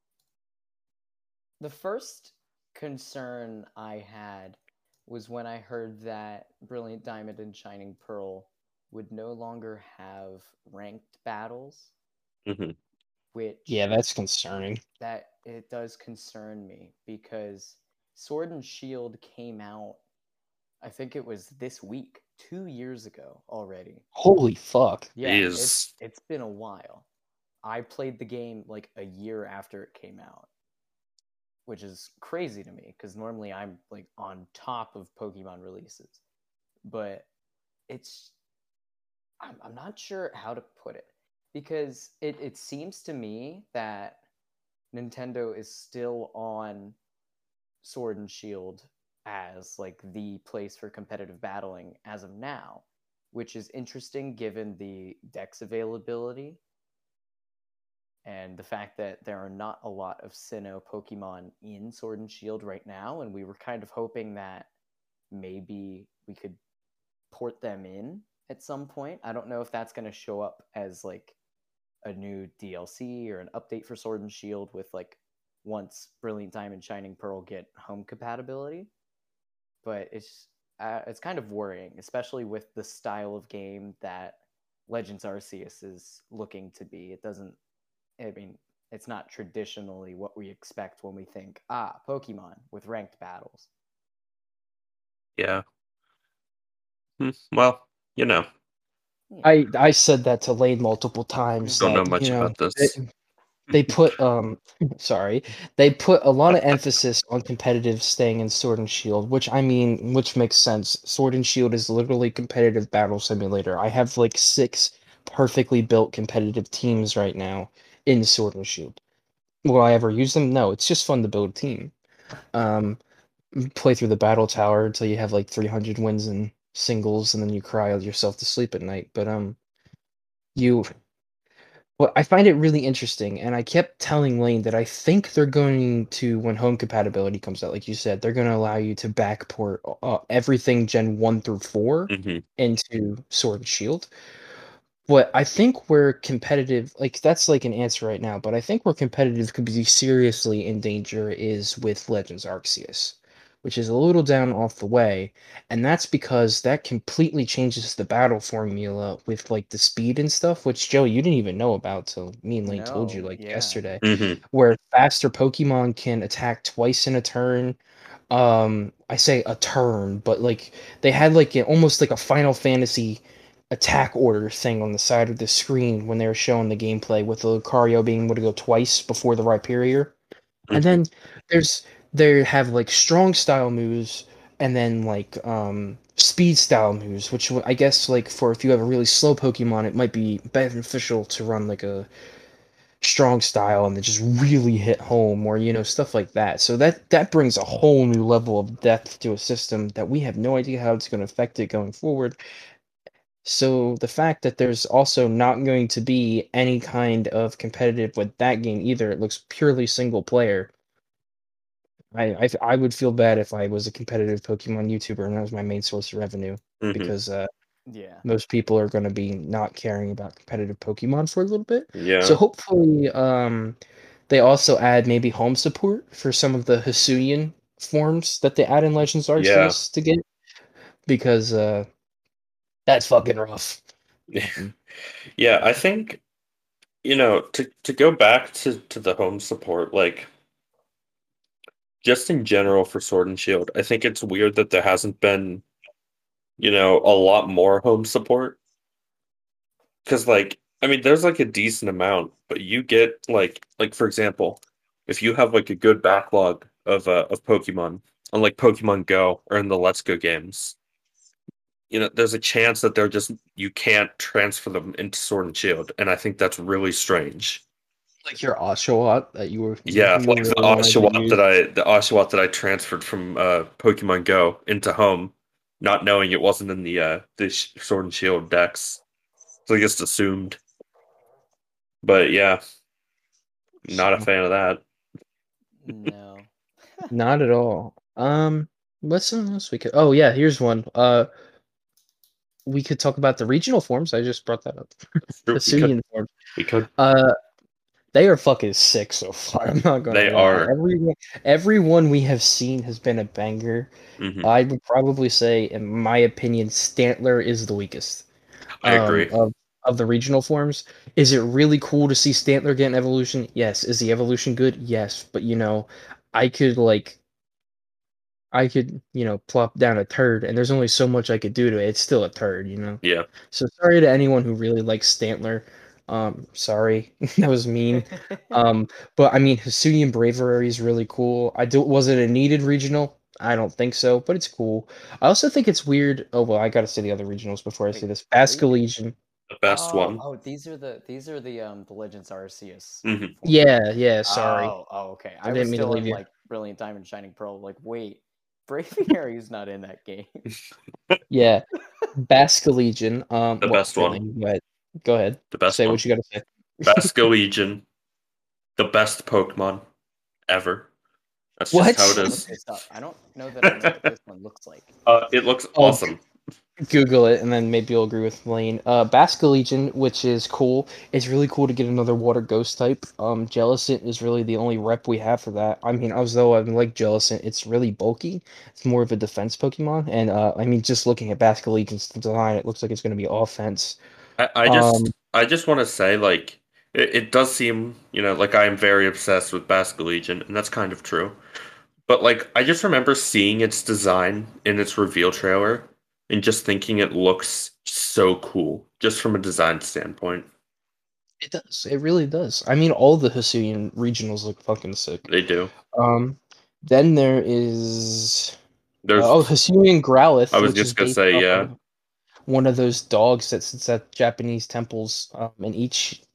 the first concern I had was when I heard that Brilliant Diamond and Shining Pearl would no longer have ranked battles, Mhm. which Yeah, that's concerning. that it does concern me because Sword and Shield came out, I think it was this week, two years ago already. Holy fuck! Yeah, Jeez. it's it's been a while. I played the game like a year after it came out, which is crazy to me because normally I'm like on top of Pokemon releases. But it's I'm, I'm not sure how to put it because it, it seems to me that Nintendo is still on Sword and Shield as like the place for competitive battling as of now, which is interesting given the dex availability and the fact that there are not a lot of Sinnoh Pokemon in Sword and Shield right now, and we were kind of hoping that maybe we could port them in at some point. I don't know if that's going to show up as like a new D L C or an update for Sword and Shield with like once Brilliant Diamond, Shining Pearl get home compatibility. But it's uh, it's kind of worrying, especially with the style of game that Legends Arceus is looking to be. It doesn't, I mean, it's not traditionally what we expect when we think, ah, Pokemon with ranked battles. Yeah. Hmm, Well, you know, I I said that to Lane multiple times. don't know that, much you know, about this. They, they put um sorry they put a lot of emphasis on competitive staying in Sword and Shield, which I mean which makes sense. Sword and Shield is literally competitive battle simulator. I have like six perfectly built competitive teams right now, in Sword and Shield. Will I ever use them? No, it's just fun to build a team. Um, play through the battle tower until you have like three hundred wins in singles, and then you cry yourself to sleep at night. But um, you, well, I find it really interesting, and I kept telling Lane that I think they're going to, when home compatibility comes out, like you said, they're going to allow you to backport uh, everything Gen one through four hmm into Sword and Shield. But I think we're competitive, like that's like an answer right now, but I think where competitive could be seriously in danger is with Legends Arceus, which is a little down off the way, and that's because that completely changes the battle formula with like the speed and stuff, which Joe, you didn't even know about till me and Lane told you No, like yeah. yesterday, hmm where faster Pokemon can attack twice in a turn. Um, I say a turn, but like they had like a, almost like a Final Fantasy attack order thing on the side of the screen when they were showing the gameplay with the Lucario being able to go twice before the Rhyperior. And hmm then there's they have like strong style moves and then like um speed style moves, which I guess like for if you have a really slow Pokemon, it might be beneficial to run like a strong style and then just really hit home or you know stuff like that. So that that brings a whole new level of depth to a system that we have no idea how it's going to affect it going forward. So the fact that there's also not going to be any kind of competitive with that game either, it looks purely single player. I, I I would feel bad if I was a competitive Pokemon YouTuber and that was my main source of revenue hmm because uh, Yeah. most people are going to be not caring about competitive Pokemon for a little bit. So Yeah. hopefully, um, they also add maybe home support for some of the Hisuian forms that they add in Legends Yeah. Arceus to get because uh, that's fucking rough. Um, Yeah, I think, you know, to to go back to to the home support, like just in general for Sword and Shield, I think it's weird that there hasn't been, you know, a lot more home support. Because like, I mean, there's like a decent amount, but you get like like for example, if you have like a good backlog of uh, of Pokemon on like Pokemon Go or in the Let's Go games, you know, there's a chance that they're just you can't transfer them into Sword and Shield, and I think that's really strange. like your Oshawott that you were you, Yeah, you like the really wanted to Oshawott use. that I the Oshawott that I transferred from uh Pokemon Go into Home, not knowing it wasn't in the uh the Sh- Sword and Shield decks. So I just assumed. But yeah, not a So, fan of that. No. not at all. Um, what's something else we could? Oh yeah, here's one. Uh, we could talk about the regional forms. I just brought that up. True, we could Hisuian forms. we could. Uh, they are fucking sick so far. I'm not gonna They lie. are. Everyone, everyone we have seen has been a banger. hmm I would probably say, in my opinion, Stantler is the weakest. I Um, agree. of of the regional forms. Is it really cool to see Stantler get an evolution? Yes. Is the evolution good? Yes. But you know, I could like I could, you know, plop down a turd and there's only so much I could do to it. It's still a turd, you know. Yeah. So sorry to anyone who really likes Stantler. Um, sorry. That was mean. Um, but I mean Hisuian Bravery is really cool. I do was it a needed regional? I don't think so, but it's cool. I also think it's weird. Oh well, I gotta say the other regionals before I say Wait, this. are you? Basculegion. The best Oh, one. oh, these are the these are the um the Legends Arceus hmm forms. Yeah, yeah, sorry. Oh, oh, okay. I I was didn't mean to still leave in you. like Brilliant Diamond Shining Pearl. Like, wait, Braviary's not in that game. Yeah. Basculegion. Um The well, best okay, one. Lane, go ahead. Go ahead. The best Say one. what you gotta say. Basculegion, the best Pokemon ever. That's just What? how it Look is. this up. I don't know that I know what this one looks like. Uh, it looks Oh, awesome. Google it, and then maybe you'll agree with Lane. Uh, Basculegion, which is cool. It's really cool to get another water ghost type. Um, Jellicent is really the only rep we have for that. I mean, although I like Jellicent, it's really bulky. It's more of a defense Pokemon, and uh, I mean, just looking at Basculegion's design, it looks like it's going to be offense. I, I Um, just I just want to say like it, it does seem, you know, like I am very obsessed with Basculegion, and that's kind of true. But like I just remember seeing its design in its reveal trailer and just thinking it looks so cool, just from a design standpoint. it does. It really does. I mean, all the Hisuian regionals look fucking sick. They do. Um, then there is uh, oh There's Hisuian Growlithe, I was which is just gonna based say, off yeah. of one of those dogs that sits at Japanese temples. Um, and each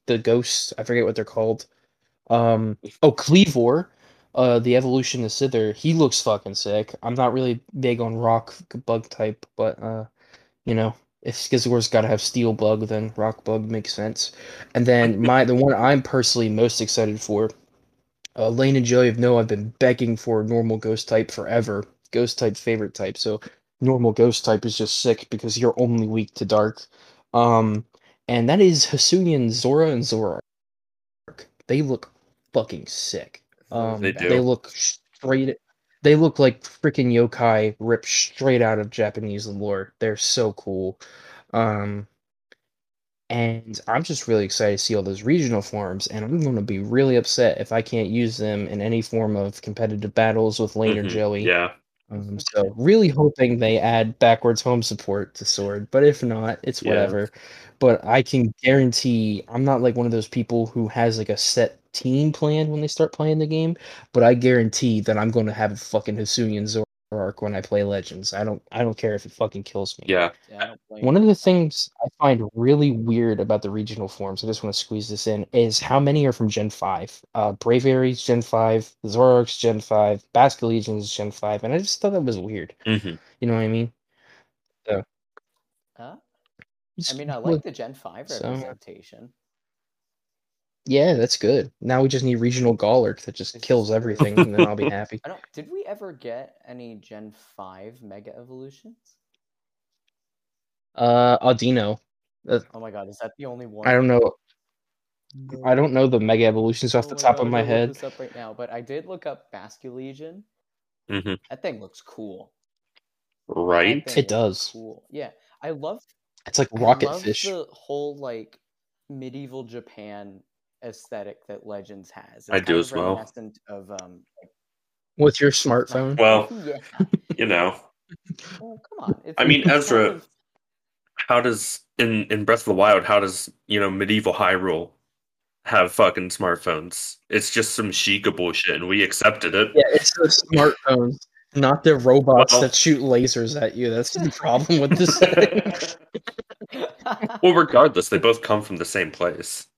the ghosts. I forget what they're called. Um, oh, Cleavor, uh, the evolution of Sither. He looks fucking sick. I'm not really big on rock bug type, but uh, you know, if Skizor's got to have steel bug, then rock bug makes sense. And then my the one I'm personally most excited for, uh, Lane and Joey know I've been begging for normal ghost type forever. Ghost type favorite type. So normal ghost type is just sick because you're only weak to dark. Um, and that is Hisuian Zora and Zoroark. They look fucking sick. Um, They they do. look straight. They look like freaking yokai ripped straight out of Japanese lore. They're so cool. Um, and I'm just really excited to see all those regional forms, and I'm going to be really upset if I can't use them in any form of competitive battles with Lane or Mhm, Joey. Yeah. Um, so really hoping they add backwards home support to Sword, but if not, it's Yeah. whatever. But I can guarantee I'm not like one of those people who has like a set team plan when they start playing the game, but I guarantee that I'm going to have a fucking Hisuian Zoroark when I play Legends. I don't I don't care if it fucking kills me. Yeah. Yeah, I don't blame One you. of the things I find really weird about the regional forms, I just want to squeeze this in, is how many are from Gen five. Uh, Braviary's Gen five, Zoroark's Gen five, Basculegion's Gen five, and I just thought that was weird. hmm You know what I mean? So, Huh? I just mean, I look- like the Gen five so- representation. yeah, that's good. Now we just need regional Golurk that just It's kills just everything, and then I'll be happy. I don't. Did we ever get any Gen five Mega Evolutions? Uh, Audino. Uh, Oh my god, is that the only one? I don't know. I don't know the Mega Evolutions off Oh the my top god, of I my gotta look head. this up right now, but I did look up Basculegion. hmm That thing looks cool. That Right. thing It looks does. Cool. Yeah, I love. It's like I rocket love fish. the whole like medieval Japan aesthetic that Legends has. It's I do kind as of well. reminiscent of um. Like, With your smartphone. Well, yeah. you know, Well, come on. It's, I mean, it's Ezra, kind of- how does in in Breath of the Wild, how does you know medieval Hyrule have fucking smartphones? It's just some Sheikah bullshit, and we accepted it. Yeah, it's the smartphones, not the robots Well- that shoot lasers at you. That's the problem with this setting. Well, regardless, they both come from the same place.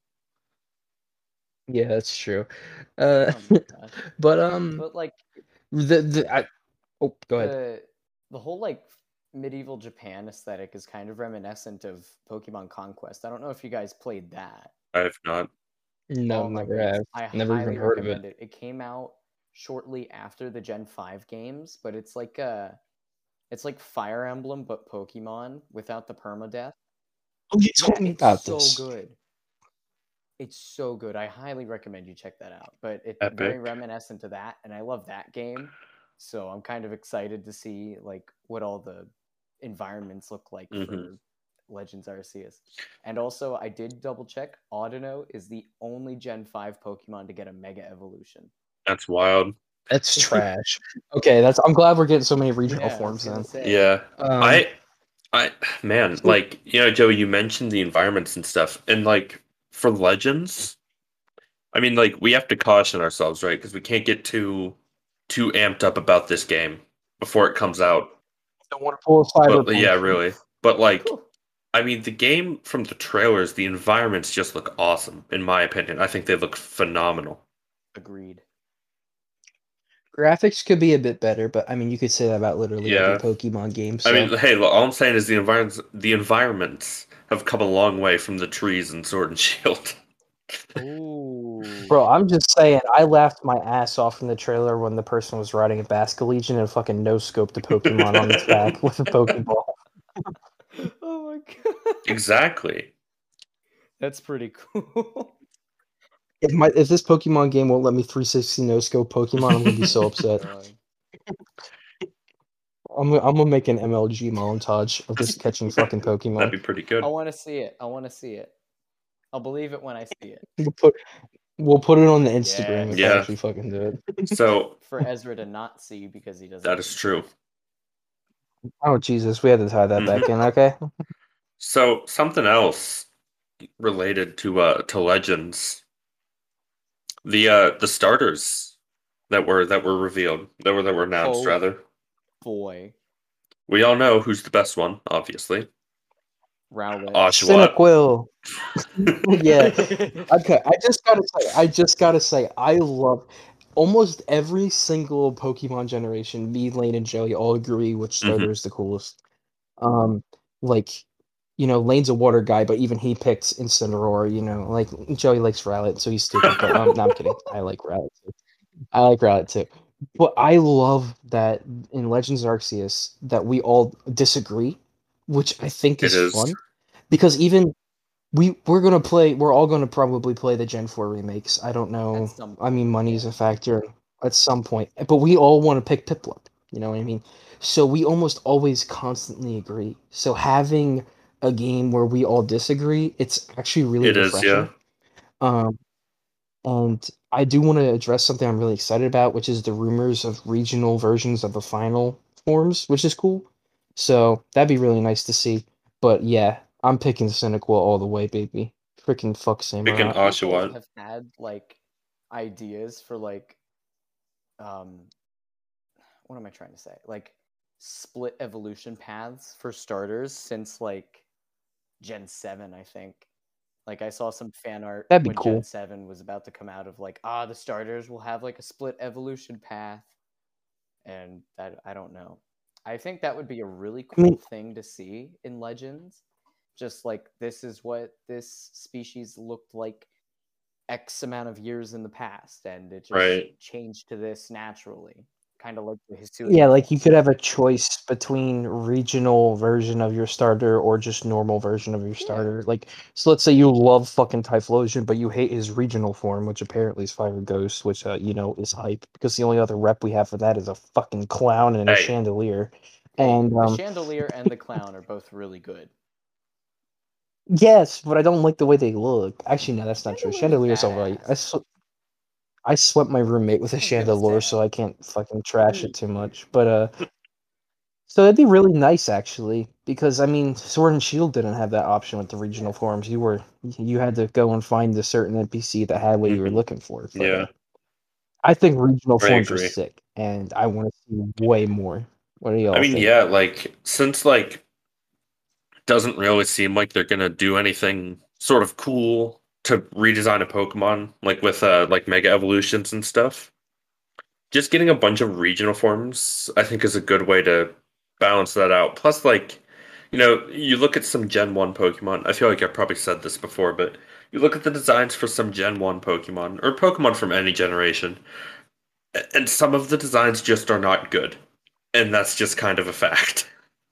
Yeah, that's true. Uh, Oh my gosh. but um, But like the the I, oh, go ahead. the the whole like medieval Japan aesthetic is kind of reminiscent of Pokemon Conquest. I don't know if you guys played that. I have not. No, Oh my never goodness. have. I Never highly even heard of it. recommend it. It came out shortly after the Gen five games, but it's like a it's like Fire Emblem but Pokemon without the permadeath. Oh, you Yeah, told me it's about so this. good. It's so good. I highly recommend you check that out. But it's Epic. very reminiscent to that, and I love that game. So I'm kind of excited to see like what all the environments look like Mhm. for Legends Arceus. And also, I did double check. Audino is the only Gen five Pokemon to get a Mega Evolution. That's wild. That's trash. Okay, that's. I'm glad we're getting so many regional Yeah, I was forms gonna then. say. Yeah. Um, I, I, man, like you know, Joey, you mentioned the environments and stuff, and like for Legends, I mean, like we have to caution ourselves, right? Because we can't get too, too amped up about this game before it comes out. don't want to pull a cyber. But yeah, really. But like, Whew. I mean, the game from the trailers, the environments just look awesome, in my opinion. I think they look phenomenal. Agreed. Graphics could be a bit better, but I mean, you could say that about literally Yeah. every Pokemon game. So. I mean, hey, look, all I'm saying is the environments, the environments have come a long way from the trees and Sword and Shield. Ooh. Bro, I'm just saying, I laughed my ass off in the trailer when the person was riding a Basculegion and fucking no-scoped the Pokemon on its back with a Pokeball. Oh my god. Exactly. That's pretty cool. If my if this Pokemon game won't let me three sixty no-scope Pokemon, I'm gonna be so upset. God. I'm gonna, I'm gonna make an M L G montage of just catching fucking That'd Pokemon. be pretty good. I want to see it. I want to see it. I'll believe it when I see it. We'll put we'll put it on the Instagram if Yeah. I actually fucking do it. So For Ezra to not see because he doesn't. that is true. Oh Jesus, we had to tie that back in, okay? So something else related to uh to Legends. The uh the starters that were that were revealed, that were that were announced Oh. rather. Boy. We all know who's the best one, obviously. Rowlet. Oshawott. Cyndaquil. Yeah. Okay, I just gotta say, I just gotta say, I love almost every single Pokemon generation. Me, Lane, and Joey all agree which starter Mhm. is the coolest. Um, like, you know, Lane's a water guy, but even he picks Incineroar. You know, like Joey likes Rowlet, so he's stupid. But um, no, I'm kidding. I like Rowlet too. I like Rowlet too. But I love that in Legends Arceus that we all disagree, which I think It is is. fun because even we we're gonna play. We're all gonna probably play the Gen Four remakes. I don't know. At some I mean, point, money's yeah. a factor at some point, but we all want to pick Piplup. You know what I mean? So we almost always constantly agree. So having a game where we all disagree, it's actually really It is, yeah. refreshing. Um, and I do want to address something I'm really excited about, which is the rumors of regional versions of the final forms, which is cool. So that'd be really nice to see. But yeah, I'm picking Cynical all the way, baby. Freaking fuck Picking Samurott. People Oshawott. have had like ideas for like um what am I trying to say? Like split evolution paths for starters since like Gen seven, I think. Like I saw some fan art That'd be when cool. Gen seven was about to come out of like, ah, the starters will have like a split evolution path. And that I don't know. I think that would be a really I cool mean- thing to see in Legends. Just like this is what this species looked like X amount of years in the past, and it just Right. changed to this naturally. Kind of like the Hisuian Yeah, like you form. could have a choice between regional version of your starter or just normal version of your Yeah. starter. Like, so let's say you love fucking Typhlosion, but you hate his regional form, which apparently is Fire Ghost, which uh, you know is hype because the only other rep we have for that is a fucking clown and a Hey. chandelier. Hey, And the um, chandelier and the clown are both really good. yes, but I don't like the way they look. Actually, no, that's not true. Chandelier's Chandelier's alright. I badass. sw- I swept my roommate with a I was gonna chandelier, say. so I can't fucking trash it too much. But uh. So it'd be really nice actually, because I mean, Sword and Shield didn't have that option with the regional Yeah. forms. You were you had to go and find a certain N P C that had what you were Mhm. looking for. But, Yeah. uh, I think regional I forms are agree. sick, and I want to see way more. What do y'all I mean, think? yeah, like since like doesn't really seem like they're gonna do anything sort of cool to redesign a Pokemon, like with uh like Mega Evolutions and stuff. Just getting a bunch of regional forms, I think, is a good way to balance that out. Plus, like, you know, you look at some Gen one Pokemon. I feel like I've probably said this before, but you look at the designs for some Gen one Pokemon, or Pokemon from any generation, a- and some of the designs just are not good. And that's just kind of a fact.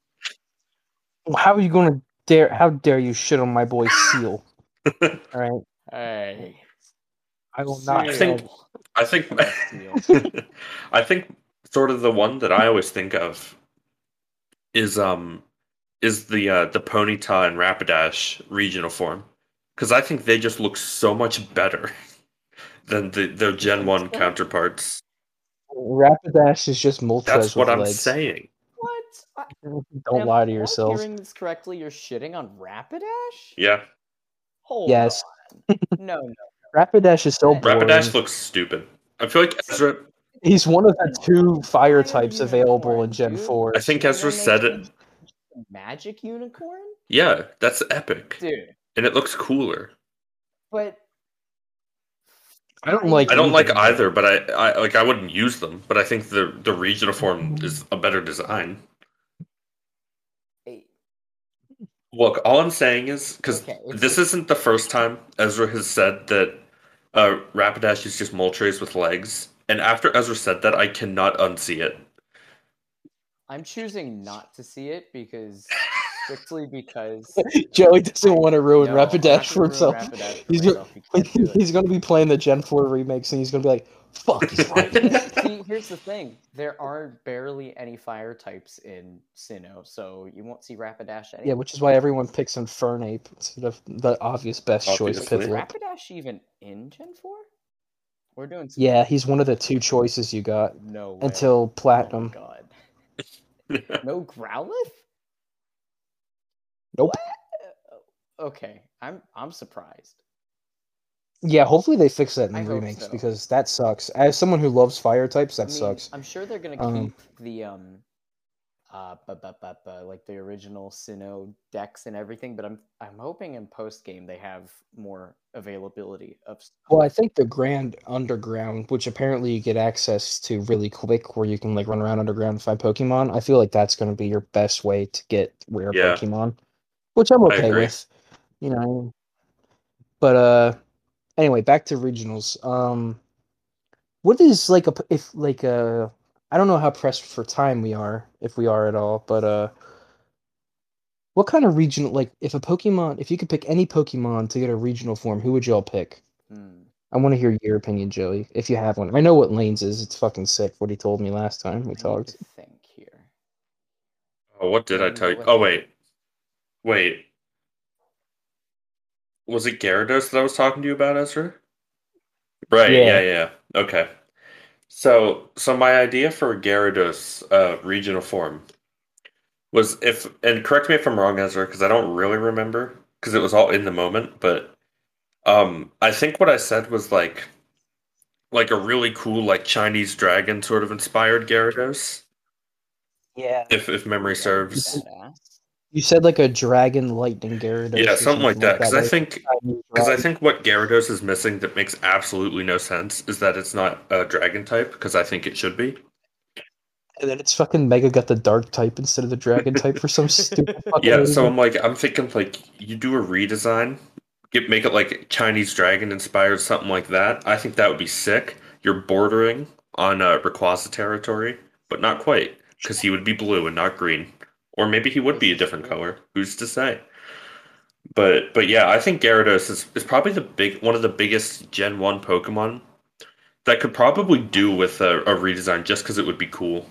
How are you going to dare? How dare you shit on my boy Seal? All right, Hey. I will not. I think Seal. I think Love Seal. I think sort of the one that I always think of is um is the uh, the Ponyta and Rapidash regional form, because I think they just look so much better than the, their You Gen think one so? counterparts. Rapidash is just Moltres That's with what I'm legs. saying. What? I, Don't am lie to am I yourself. hearing this correctly? You're shitting on Rapidash? Yeah, Hold Yes, on. No, no. Rapidash is so That- boring. Rapidash looks stupid. I feel like Ezra. He's one of the two fire Fire types available in unicorn, Gen dude. four. I think And Ezra then they said it. changed to Magic unicorn? Yeah, that's epic, Dude. and it looks cooler. But I don't like I don't like either, but- either, but I, I like I wouldn't use them. But I think the the regional form is a better design. Hey, Look, all I'm saying is because Okay, it's- this isn't the first time Ezra has said that uh, Rapidash is just Moltres with legs, and after Ezra said that, I cannot unsee it. I'm choosing not to see it because strictly because Joey doesn't want to ruin No, I'm not Rapidash for gonna ruin himself. Rapidash for he's myself. Gonna, You can't do it. he's gonna be playing the Gen four remakes, and he's gonna be like, "Fuck, he's right." See, here's the thing: there are barely any fire types in Sinnoh, so you won't see Rapidash anyway. Yeah, which is why everyone picks Infernape instead of the obvious best choice, Obviously. Is Piplup. Rapidash even in Gen four? We're doing some... Yeah, he's one of the two choices you got No way. until Platinum. Oh my god. No Growlithe? Nope. What? Okay, I'm I'm surprised. Yeah, hopefully they fix that in I the hope remakes so. because that sucks. As someone who loves fire types, that I mean, sucks. I'm sure they're gonna Um, keep the um uh, bu- bu- bu- bu- like the original Sinnoh decks and everything. But I'm I'm hoping in post game they have more availability of stuff. Well, I think the Grand Underground, which apparently you get access to really quick, where you can like run around underground and find Pokemon. I feel like that's going to be your best way to get rare Yeah. Pokemon, which I'm I okay agree. with. You know, but uh, anyway, back to regionals. Um, what is like a p- if like a I don't know how pressed for time we are, if we are at all, but uh, what kind of regional like if a Pokemon, if you could pick any Pokemon to get a regional form, who would y'all pick? Hmm. I want to hear your opinion, Joey, if you have one. I know what Lane's is. It's fucking sick. What he told me last time we I need talked. to think here. Oh, what did I Lane, tell you? go Oh, ahead. wait. Wait. Was it Gyarados that I was talking to you about, Ezra? Right, yeah, Yeah. yeah. Okay. So, so my idea for a Gyarados uh, regional form was if, and correct me if I'm wrong, Ezra, because I don't really remember, because it was all in the moment, but um, I think what I said was like, like a really cool, like Chinese dragon sort of inspired Gyarados, Yeah. if if memory Ooh, that would be serves. badass. You said like a Dragon Lightning Gyarados Yeah, or something like that. Because I like think, Chinese because I dragon. think what Gyarados is missing that makes absolutely no sense is that it's not a dragon type. Because I think it should be. And then it's fucking Mega got the Dark type instead of the Dragon type for some stupid fucking Yeah, so reason. I'm like, I'm thinking like you do a redesign, get make it like Chinese dragon inspired, something like that. I think that would be sick. You're bordering on uh, Rayquaza territory, but not quite, because he would be blue and not green, or maybe he would This be a is different true. color. Who's to say? But but yeah, I think Gyarados is, is probably the big one of the biggest Gen one Pokemon that could probably do with a, a redesign just because it would be cool.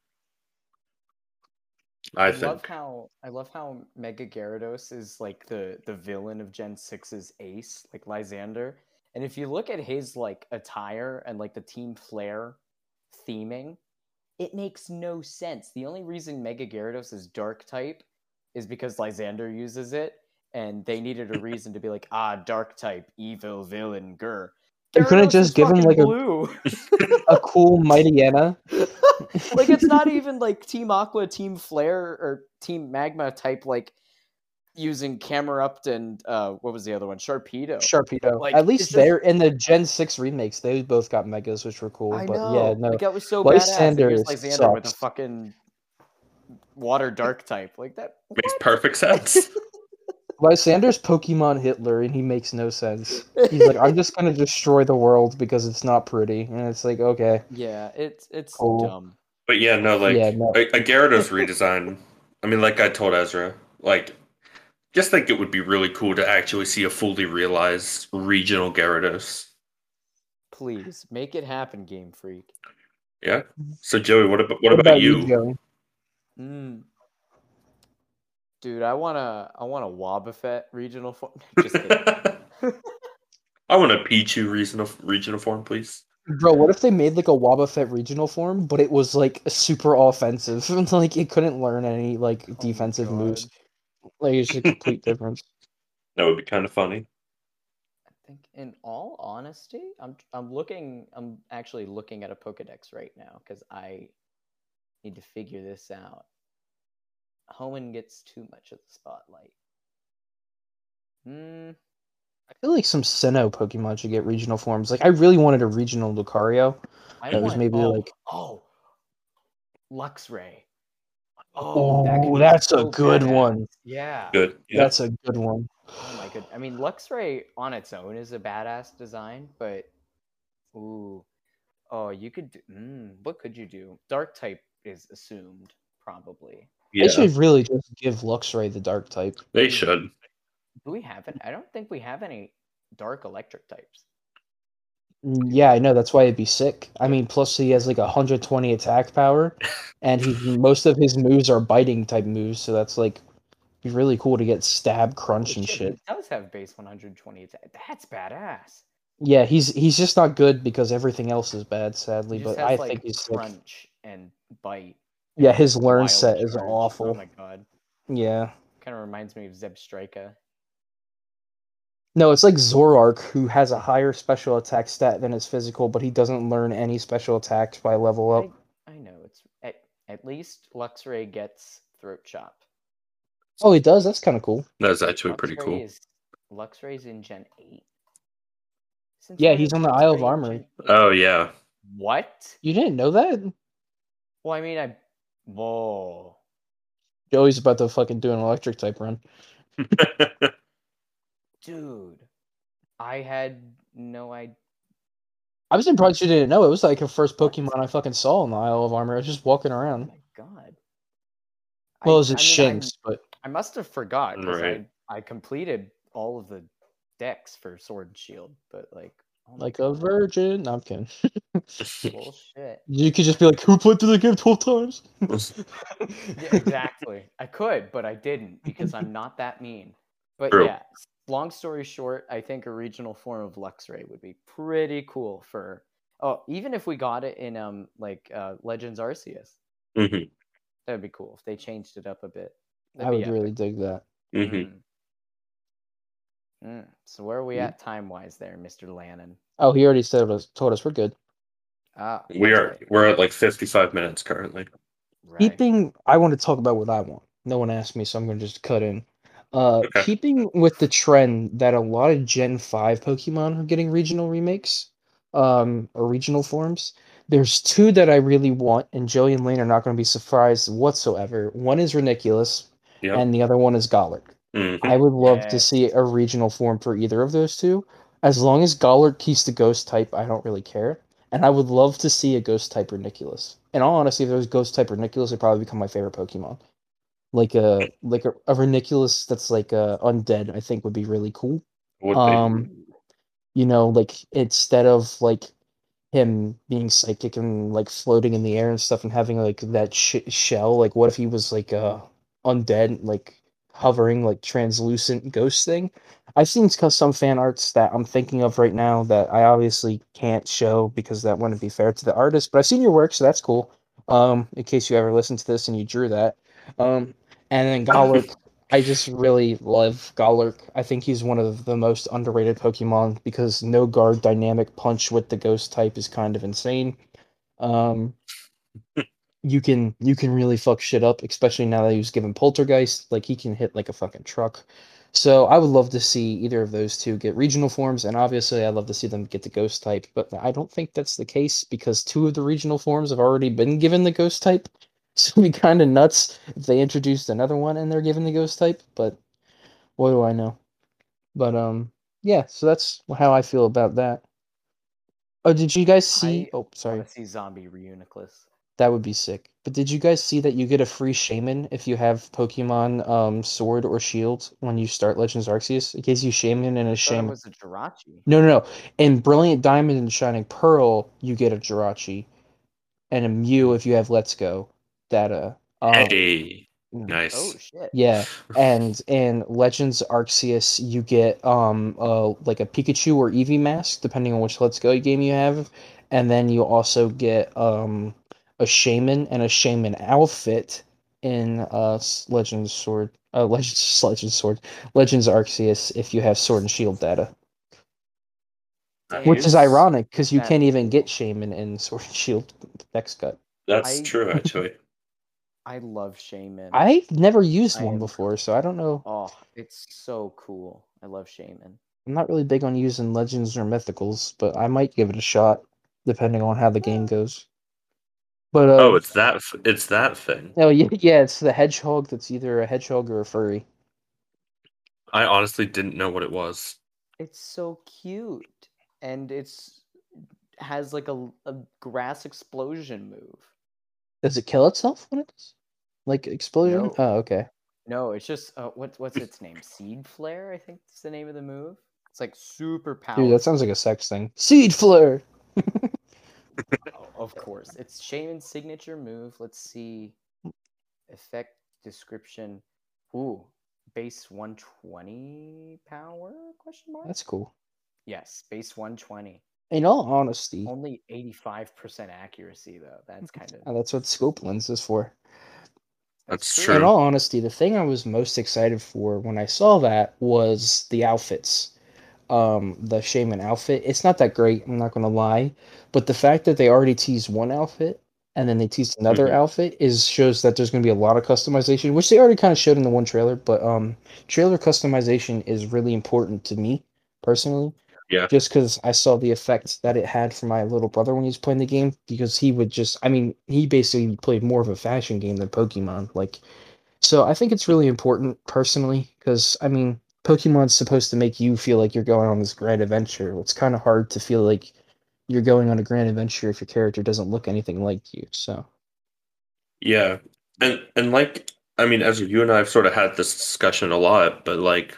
I, I think. love how I love how Mega Gyarados is like the the villain of Gen six's Ace, like Lysander. And if you look at his like attire and like the Team Flare theming, it makes no sense. The only reason Mega Gyarados is Dark type is because Lysander uses it, and they needed a reason to be like, ah, Dark type, evil villain, grr. You couldn't Gyarados just is give him fucking like a blue. a cool Mightyena. Like it's not even like Team Aqua, Team Flare, or Team Magma type like using Camerupt and uh what was the other one? Sharpedo. Sharpedo. Like At it's least just they're in the Gen six remakes. They both got Megas, which were cool. I But know. yeah, no. Like that was so badass. And Lysander here's Lysander with a sucks. fucking water dark type. Like that Makes what? perfect sense. Lysander's Pokemon Hitler, and he makes no sense. He's like, I'm just gonna destroy the world because it's not pretty, and it's like, okay, Yeah, it's it's cool. dumb. But yeah, no, like Yeah, no. a, a Gyarados redesign. I mean, like I told Ezra, like just think it would be really cool to actually see a fully realized regional Gyarados. Please make it happen, Game Freak. Yeah. So Joey, what about what, What about, about you, you? Joey? Mm. Dude, I want to I want a Wobbuffet regional form. Just kidding. I want a Pichu regional regional form, please. Bro, what if they made like a Wobbuffet regional form, but it was like super offensive, like it couldn't learn any like Oh my defensive God. moves. Like it's a complete difference. That would be kind of funny. I think, in all honesty, I'm I'm looking. I'm actually looking at a Pokedex right now because I need to figure this out. Hoenn gets too much of the spotlight. Hmm. I feel like some Sinnoh Pokemon should get regional forms. Like I really wanted a regional Lucario. I That was want. maybe oh, like oh, Luxray. Oh, that could Oh, be that's so a good badass. one. Yeah. Good. Yeah. That's a good one. Oh my good. I mean, Luxray on its own is a badass design, but ooh, oh, you could. Do, mm, what could you do? Dark type is assumed, probably. Yeah. They should really just give Luxray the dark type. They should. Do we have it? I don't think we have any dark electric types. Mm, Yeah, I know. That's why it'd be sick. I mean, plus he has like one hundred twenty attack power, and he most of his moves are biting type moves. So that's like be really cool to get stab, crunch, Holy and shit, shit. he does have base one hundred twenty attack. That's badass. Yeah, he's he's just not good because everything else is bad, sadly. He just But has I like think he's sick. crunch and bite. Yeah, and his learn wild set is charge. awful. Oh my god. Yeah. Kind of reminds me of Zebstrika. No, it's like Zoroark, who has a higher special attack stat than his physical, but he doesn't learn any special attacks by level up. I, I know it's. I, At least Luxray gets Throat Chop. Oh, he does. That's kind of cool. That's actually pretty Luxray cool. Is, Luxray's in Gen eight. Since Yeah, when he's is on the Isle of Luxray in Armory. Gen eight? Oh yeah. What? You didn't know that? Well, I mean, I. Whoa. Joey's about to fucking do an electric type run. Dude. I had no idea. I was surprised you didn't know. It was like the first What? Pokemon I fucking saw in the Isle of Armor. I was just walking Oh around. my god. Well, I, it was a I mean, I'm- Shinx, but I must have forgot because Right. I, I completed all of the decks for Sword and Shield, but like. Oh my like a God. virgin. No, I'm kidding. Bullshit. You could just be like, who played through the game twelve times? Yeah, exactly. I could, but I didn't because I'm not that mean. But True. yeah, long story short, I think a regional form of Luxray would be pretty cool for. Oh, even if we got it in um like uh, Legends Arceus, hmm that'd be cool if they changed it up a bit. That'd I be would epic. really dig that. hmm Mm. Mm. So where are we Mm. at time wise there, Mister Lannon? Oh, he already said us, told us we're good. Ah, We that's are right. we're at like fifty-five minutes currently. Right. Keeping, I want to talk about what I want. No one asked me, so I'm going to just cut in. Uh, Okay. Keeping with the trend that a lot of Gen five Pokemon are getting regional remakes, um, or regional forms, there's two that I really want, and Joey and Lane are not going to be surprised whatsoever. One is Reniculus, Yep. and the other one is Golurk. Mhm. I would love to Yes. see a regional form for either of those two. As long as Golurk keeps the ghost type, I don't really care. And I would love to see a ghost type Reniculus. In all honesty, if there was ghost type Reniculus, it'd probably become my favorite Pokemon. Like a like a, a Reniculus that's like uh, undead, I think would be really cool. Would be. Um, you know, like instead of like him being psychic and like floating in the air and stuff and having like that sh- shell, like what if he was like uh undead, like hovering, like translucent ghost thing? I've seen s- some fan arts that I'm thinking of right now that I obviously can't show because that wouldn't be fair to the artist, but I've seen your work, so that's cool. Um, in case you ever listen to this and you drew that. Um, and then Golurk, I just really love Golurk. I think he's one of the most underrated Pokemon because no guard dynamic punch with the ghost type is kind of insane. Um, you can you can really fuck shit up, especially now that he was given Poltergeist. Like he can hit like a fucking truck. So I would love to see either of those two get regional forms, and obviously I'd love to see them get the ghost type. But I don't think that's the case because two of the regional forms have already been given the ghost type. So it'd be kind of nuts if they introduced another one and they're given the ghost type. But what do I know? But um, yeah. So that's how I feel about that. Oh, did you guys see? I Oh, sorry. want to see Zombie Reuniclus. That would be sick. But did you guys see that you get a free Shaman if you have Pokemon um Sword or Shield when you start Legends Arceus? It gives you Shaman and a I thought it Shaman. was a Jirachi. No, no, no. In Brilliant Diamond and Shining Pearl, you get a Jirachi and a Mew if you have Let's Go. Data. Um, Hey, mm, nice. Oh shit. yeah, and in Legends Arceus, you get um uh like a Pikachu or Eevee mask, depending on which Let's Go game you have, and then you also get um a Shaman and a Shaman outfit in uh s- Legends Sword, uh Legends Legends Sword, Legends Arceus if you have Sword and Shield data, That which is is- ironic because you That can't is even cool. get Shaman in Sword and Shield Dex Cut. That's I- true, actually. I love Shaman. I've never used I one am- before, so I don't know. Oh, it's so cool. I love Shaman. I'm not really big on using legends or mythicals, but I might give it a shot, depending on how the game goes. But uh, Oh, it's that. f- It's that thing. oh yeah, yeah, it's the hedgehog that's either a hedgehog or a furry. I honestly didn't know what it was. It's so cute, and it's has like a, a grass explosion move. Does it kill itself when it does? Like explosion? No. Oh, okay. No, it's just uh, what's what's its name? Seed Flare, I think is the name of the move. It's like super powerful. Dude, that sounds like a sex thing. Seed flare. Oh, of course, it's Shaman's signature move. Let's see, effect description. Ooh, base one twenty power? Question mark. That's cool. Yes, base one twenty. In all honesty, Only eighty-five percent accuracy though. That's kind of oh, that's what scope lens is for. That's In true. all honesty, the thing I was most excited for when I saw that was the outfits. Um, the Shaman outfit. It's not that great, I'm not gonna lie, but the fact that they already teased one outfit and then they teased another Mhm. outfit, is shows that there's going to be a lot of customization, which they already kind of showed in the one trailer. But um, trailer customization is really important to me personally, Yeah. just because I saw the effect that it had for my little brother when he was playing the game. Because he would just, I mean, he basically played more of a fashion game than Pokemon. Like, so I think it's really important personally, because I mean, Pokemon's supposed to make you feel like you're going on this grand adventure. It's kind of hard to feel like you're going on a grand adventure if your character doesn't look anything like you. So Yeah. And and like I mean, as you and I have sort of had this discussion a lot, but like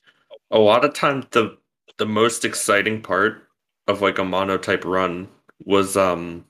a lot of times the the most exciting part of like a monotype run was um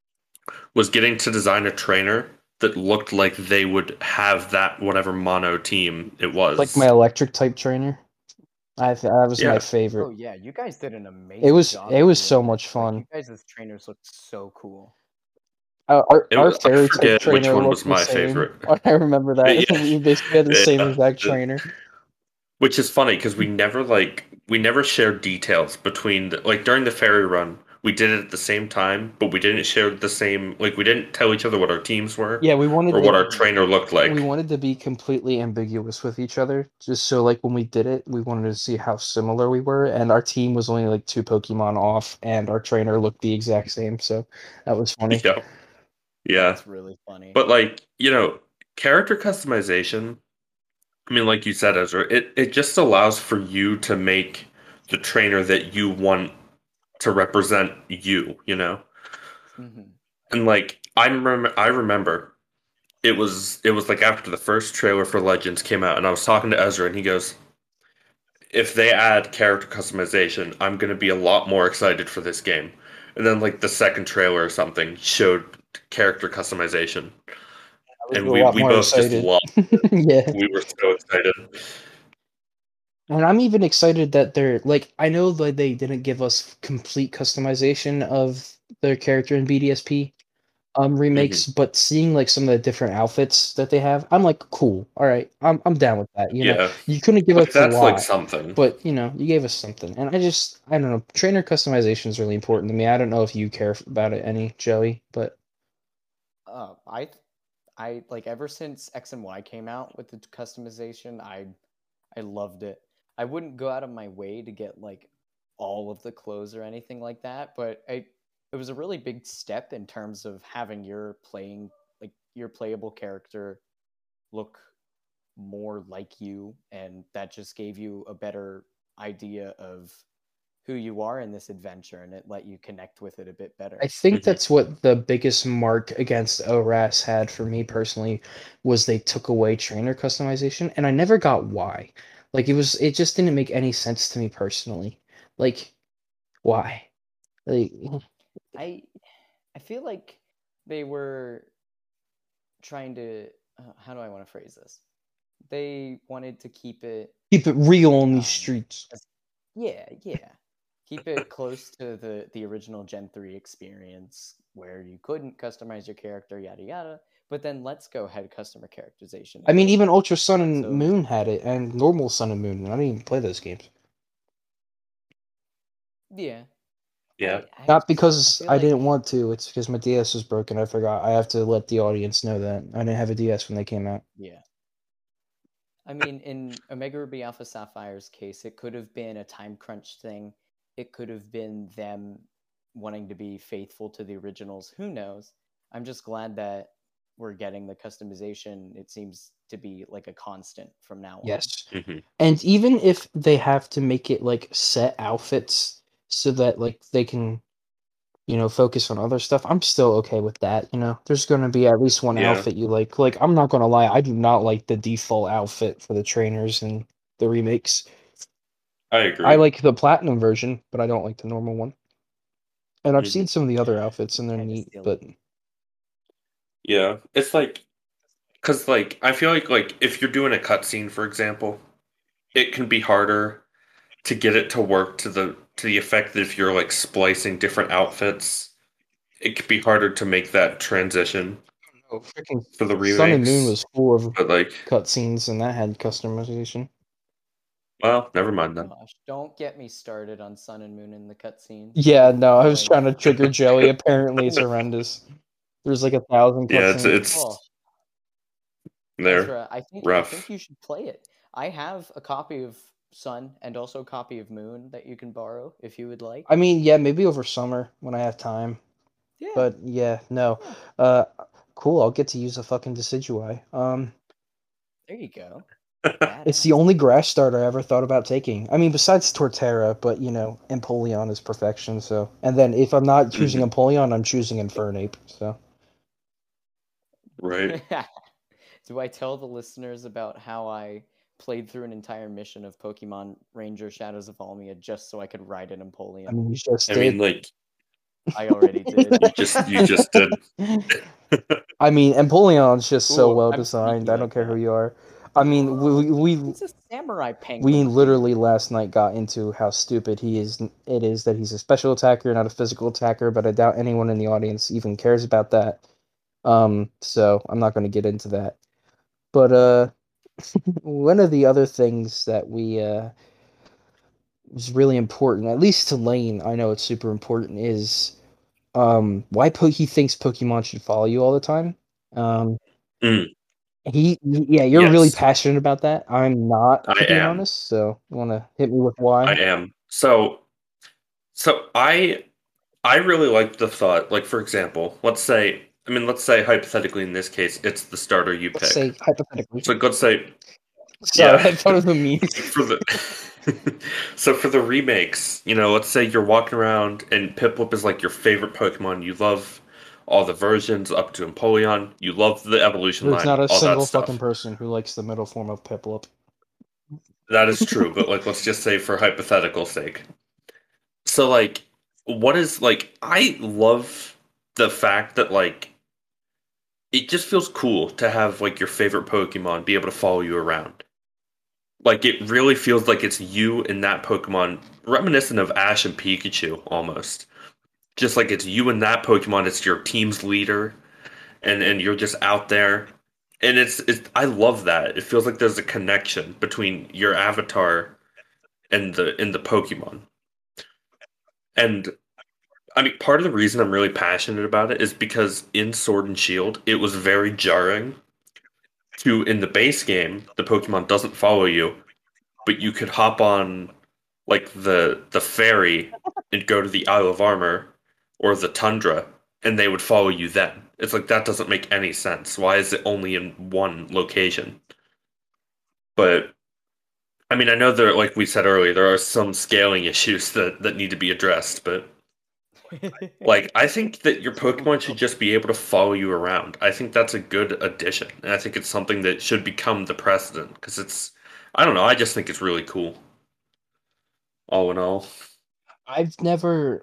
was getting to design a trainer that looked like they would have that whatever mono team it like my was. electric type trainer, I th- that was my Yeah. favorite. Oh yeah, you guys did an amazing It was job it of was doing so that. much Like, fun. you guys as trainers looked so cool. Uh, our It our was, I fairy type forget which trainer one was looked the my same. favorite. I remember that Yeah. we basically had the same Yeah. exact trainer. Which is funny because we never like we never shared details between the, like during the ferry run we did it at the same time, but we didn't share the same like we didn't tell each other what our teams were Yeah, we wanted or what to our trainer looked we like. wanted to be completely ambiguous with each other, just so like when we did it, we wanted to see how similar we were, and our team was only like two Pokemon off, and our trainer looked the exact same. So that was funny. Yeah, yeah. That's really funny. But like you know, character customization. I mean, like you said, Ezra, it it just allows for you to make the trainer that you want to represent you. You know, hmm and like I remember, I remember it was it was like after the first trailer for Legends came out, and I was talking to Ezra, and he goes, "If they add character customization, I'm gonna be a lot more excited for this game." And then like the second trailer or something showed character customization, I was a and we lot we more both just excited. loved. Yeah. We were so excited. And I'm even excited that they're like, I know that they didn't give us complete customization of their character in B D S P um hmm remakes, but seeing like some of the different outfits that they have, I'm like, cool. All right. I'm I'm down with that. You know, Yeah, you couldn't give like us a that's like lot, something. but you know, you gave us something. And I just I don't know, trainer customization is really important to me. I don't know if you care about it any, Joey, but Uh, I, I like ever since X and Y came out with the customization, I, I loved it. I wouldn't go out of my way to get like all of the clothes or anything like that, but I, it was a really big step in terms of having your playing like your playable character look more like you, and that just gave you a better idea of who you are in this adventure, and it let you connect with it a bit better. I think hmm that's what the biggest mark against O R A S had for me personally was they took away trainer customization, and I never got why. Like it was, it just didn't make any sense to me personally. Like why? Like I I feel like they were trying to uh, how do I want to phrase this? They wanted to keep it keep it real on these um streets. as, yeah, yeah. Keep it close to the the original Gen three experience where you couldn't customize your character, yada yada. But then let's go ahead customer characterization I mean, boom. even Ultra Sun and So Moon had it, and normal Sun and Moon. And I didn't even play those games. yeah, Yeah, I I Not I because feel I like didn't want to. It's because my D S was broken. I forgot. I have to let the audience know that I didn't have a D S when they came out. yeah. I mean, in Omega Ruby Alpha Sapphire's case, it could have been a time crunch thing. It could have been them wanting to be faithful to the originals. Who knows? I'm just glad that we're getting the customization. It seems to be like a constant from now on. Yes. hmm And even if they have to make it like set outfits so that like they can, you know, focus on other stuff, I'm still okay with that. You know, there's going to be at least one yeah. outfit you like. Like, I'm not going to lie, I do not like the default outfit for the trainers and the remakes. I I agree. like the platinum version, but I don't like the normal one. And I've hmm seen some of the other outfits and they're Kind of neat, but silly. Yeah, it's like because like I feel like like if you're doing a cutscene, for example, it can be harder to get it to work to the to the effect that if you're like splicing different outfits, it could be harder to make that transition oh, freaking for the Sun and Moon remakes. was full of But like, cutscenes and that had customization. well, never mind then. Gosh, don't get me started on Sun and Moon in the cutscenes. Yeah, Ooh no, I was boy. trying to trigger Joey. Apparently, it's horrendous. There's like a thousand Yeah, it's cutscenes. it's Oh, there Ezra, I think I rough. think you should play it. I have a copy of Sun and also a copy of Moon that you can borrow if you would like. I mean, yeah, maybe over summer when I have time. Yeah. But yeah, no. Yeah. Uh, cool. I'll get to use a fucking Decidueye. Um, There you go. it's the Badass. only grass starter I ever thought about taking. I mean, besides Torterra, but you know, Empoleon is perfection. So, and then if I'm not choosing Mhm. Empoleon, I'm choosing Infernape. So, Right. Do I tell the listeners about how I played through an entire mission of Pokemon Ranger Shadows of Almia just so I could ride an I Empoleon? mean, you just I did. mean, like I already did. you just you just did. I mean, Empoleon's just so Ooh, well I'm designed. sneaky I don't like care who that. you are. I mean, we we He's a samurai penguin. we dude. literally last night got into how stupid he is. It is that he's a special attacker, not a physical attacker. But I doubt anyone in the audience even cares about that. Um, so I'm not going to get into that. But uh, one of the other things that we uh was really important, at least to Lane, I know it's super important, is um why po- he thinks Pokemon should follow you all the time. Um, Mm, he, yeah, you're really yes, passionate about that. I'm not, I to be am. honest. So you want to hit me with I why? am. So so I I really like the thought. Like for example, let's say I mean let's say hypothetically in this case it's the starter you Let's pick. say hypothetically. So let's say Sorry, yeah. I thought of a meme. for the so for the remakes, you know, let's say you're walking around and Piplup is like your favorite Pokemon. You love all the versions up to Empoleon. You love the evolution There's line, not a all that single fucking stuff. person who likes the middle form of Piplup. That is true, but like let's just say for hypothetical sake. So like what is like I love the fact that like it just feels cool to have like your favorite Pokemon be able to follow you around. Like it really feels like it's you and that Pokemon, reminiscent of Ash and Pikachu almost. Just like it's you and that Pokemon, it's your team's leader, and and you're just out there, and it's it's I love that. It feels like there's a connection between your avatar and the and the Pokemon. And I mean, part of the reason I'm really passionate about it is because in Sword and Shield, it was very jarring to in the base game, the Pokemon doesn't follow you, but you could hop on like the the ferry and go to the Isle of Armor or the Tundra, and they would follow you then. It's like that doesn't make any sense. Why is it only in one location? But I mean, I know there, like we said earlier, there are some scaling issues that that need to be addressed, but like I think that your Pokemon should just be able to follow you around. I think that's a good addition, and I think it's something that should become the precedent because it's I don't know, I just think it's really cool. All in all. I've never.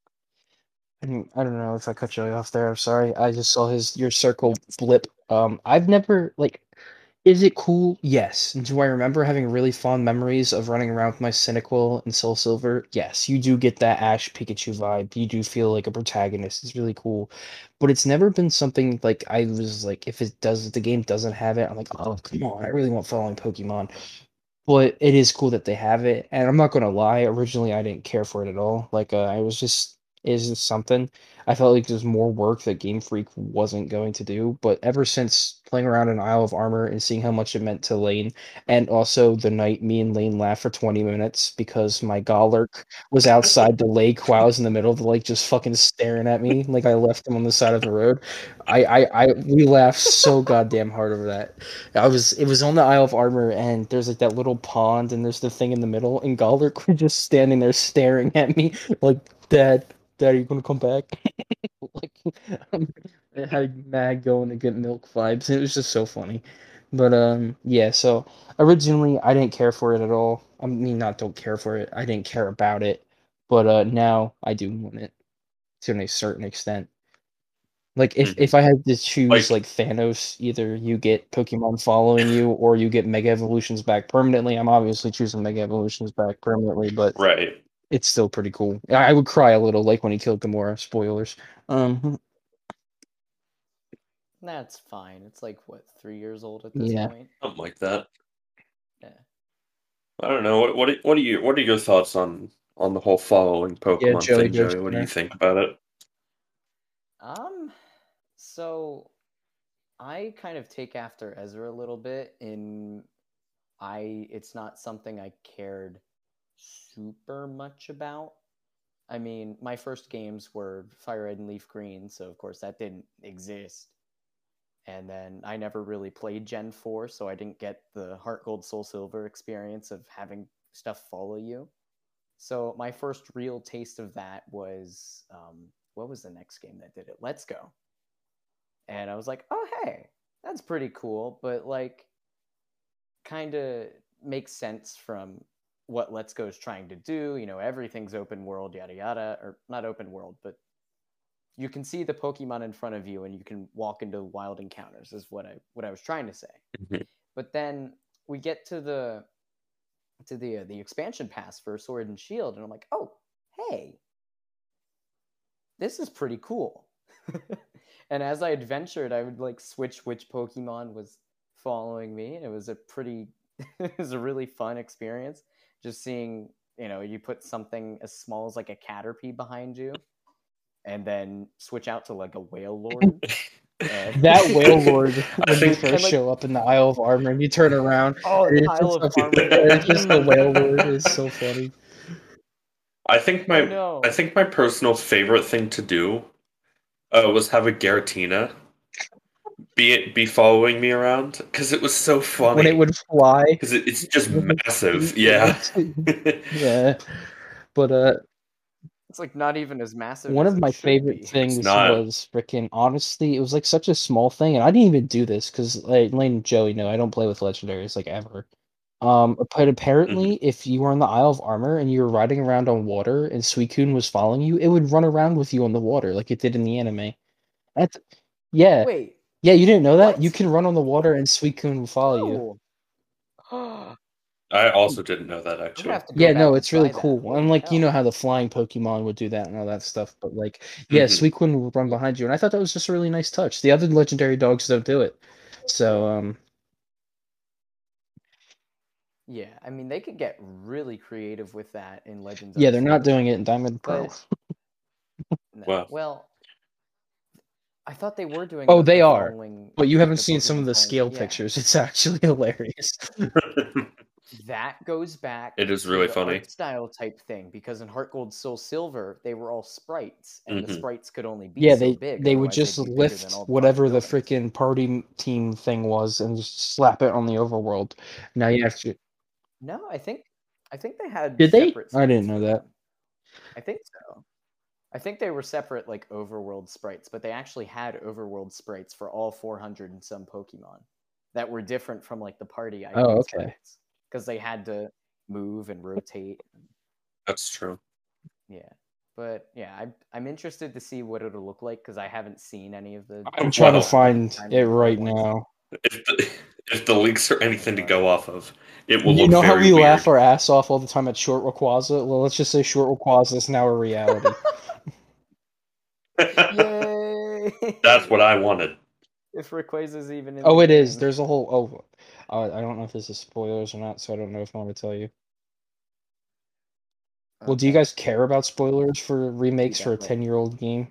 I don't I don't know if I cut you off there. I'm sorry. I just saw his your circle blip. Um, I've never like. Is it cool? Yes. Do I remember having really fond memories of running around with my Cyndaquil and Soul Silver? Yes. You do get that Ash Pikachu vibe. You do feel like a protagonist. It's really cool. But it's never been something like I was like, if it does, if the game doesn't have it, I'm like, oh, come on. I really want following Pokemon. But it is cool that they have it. And I'm not gonna lie, originally I didn't care for it at all. Like, uh, I was just, is this something? I felt like there's more work that Game Freak wasn't going to do. But ever since playing around in Isle of Armor and seeing how much it meant to Lane, and also the night me and Lane laughed for twenty minutes because my Golurk was outside the lake while I was in the middle of the lake just fucking staring at me like I left him on the side of the road. I, I, I we laughed so goddamn hard over that. I was it was on the Isle of Armor and there's like that little pond and there's the thing in the middle and Golurk was just standing there staring at me like, Dad, Dad, are you gonna come back? Like, um, it had mad going to get milk vibes. It was just so funny. But um yeah, so originally I didn't care for it at all. I mean, not don't care for it. I didn't care about it. But uh now I do want it to a certain extent. Like if Mhm. if I had to choose Like like Thanos, either you get Pokemon following you or you get Mega Evolutions back permanently. I'm obviously choosing Mega Evolutions back permanently, but right. it's still pretty cool. I I would cry a little like when he killed Gamora. Spoilers. Um, That's fine. It's like what, three years old at this yeah. point? Something like that. Yeah. I don't know. What what are- what are you what are your thoughts on on the whole following Yeah, Pokemon Joey thing, Joey? What do you Doshner. think about it? Um, So I kind of take after Ezra a little bit in I it's not something I cared super much about. I mean, my first games were Fire Red and Leaf Green, so of course that didn't exist. And then I never really played Gen four, so I didn't get the Heart Gold Soul Silver experience of having stuff follow you. So my first real taste of that was um, what was the next game that did it? Let's Go. And I was like, oh hey, that's pretty cool, but like kind of makes sense from what Let's Go is trying to do. You know, everything's open world, yada yada, or not open world, but you can see the Pokemon in front of you and you can walk into wild encounters is what I what I was trying to say. Mhm. But then we get to the to the uh, the expansion pass for Sword and Shield and I'm like, "Oh, hey. This is pretty cool." And as I adventured, I would like switch which Pokemon was following me and it was a pretty it was a really fun experience just seeing, you know, you put something as small as like a Caterpie behind you and then switch out to like a Whale Lord. And That Whale Lord, I when you think- first And, like- show up in the Isle of Armor and you turn around, oh, and the it's Isle just of a- Armor. it's just the Whale Lord is so funny. I think my I know. I think my personal favorite thing to do uh, was have a Garatina be be following me around because it was so funny. When it would fly. because it, it's just When it- massive. it Yeah. would- yeah. But uh It's like not even as massive one as of it my should favorite be. things not. was freaking honestly, it was like such a small thing, and I didn't even do this because like Lane and Joey know I don't play with legendaries like ever. Um, but apparently, if you were on the Isle of Armor and you were riding around on water and Suicune was following you, it would run around with you on the water like it did in the anime. That's yeah, Wait. yeah. You didn't know that? what? You can run on the water and Suicune will follow you. Oh. I also didn't know that I'm gonna actually. have to go Yeah, back no, and it's really try that. cool. Holy And like you hell. know how the flying Pokemon would do that and all that stuff, but like yeah, Mhm. Suicune would run behind you, and I thought that was just a really nice touch. The other legendary dogs don't do it, so um, Yeah, I mean they could get really creative with that in Legends. yeah, they're not Arceus, doing it in Diamond Pro. but no. Wow. Well, I thought they were doing. Oh, the, they the are. following, But you like, haven't the seen some Pokemon of the following- scale yeah. pictures. It's actually hilarious. That goes back. It is to really the funny. art style type thing because in Heart Gold Soul Silver they were all sprites, and the Mhm. sprites could only be Yeah, so they big. they would otherwise they'd just be bigger lift than all the whatever the buildings. freaking party team thing was and just slap it on the overworld. Now you have to. No, I think I think they had. Did they? separate I didn't sprites know for that. them. I think so. I think they were separate, like overworld sprites, but they actually had overworld sprites for all four hundred and some Pokemon that were different from like the party icon Oh, okay. sprites because they had to move and rotate. That's true. Yeah, but yeah, I, I'm interested to see what it'll look like because I haven't seen any of the. I'm trying Wow. to find Diamond it Pro right ones. now. If the, if the links are anything to go off of, it will You look know how very we weird. laugh our ass off all the time at Short Rayquaza? Well, let's just say Short Rayquaza is now a reality. Yay! That's what I wanted. If Rayquaza's even in. Oh, the it is. game. There's a whole. Oh, uh, I don't know if this is spoilers or not, so I don't know if I want to tell you. Well, do you Okay. guys care about spoilers for remakes that for a way. ten-year-old game?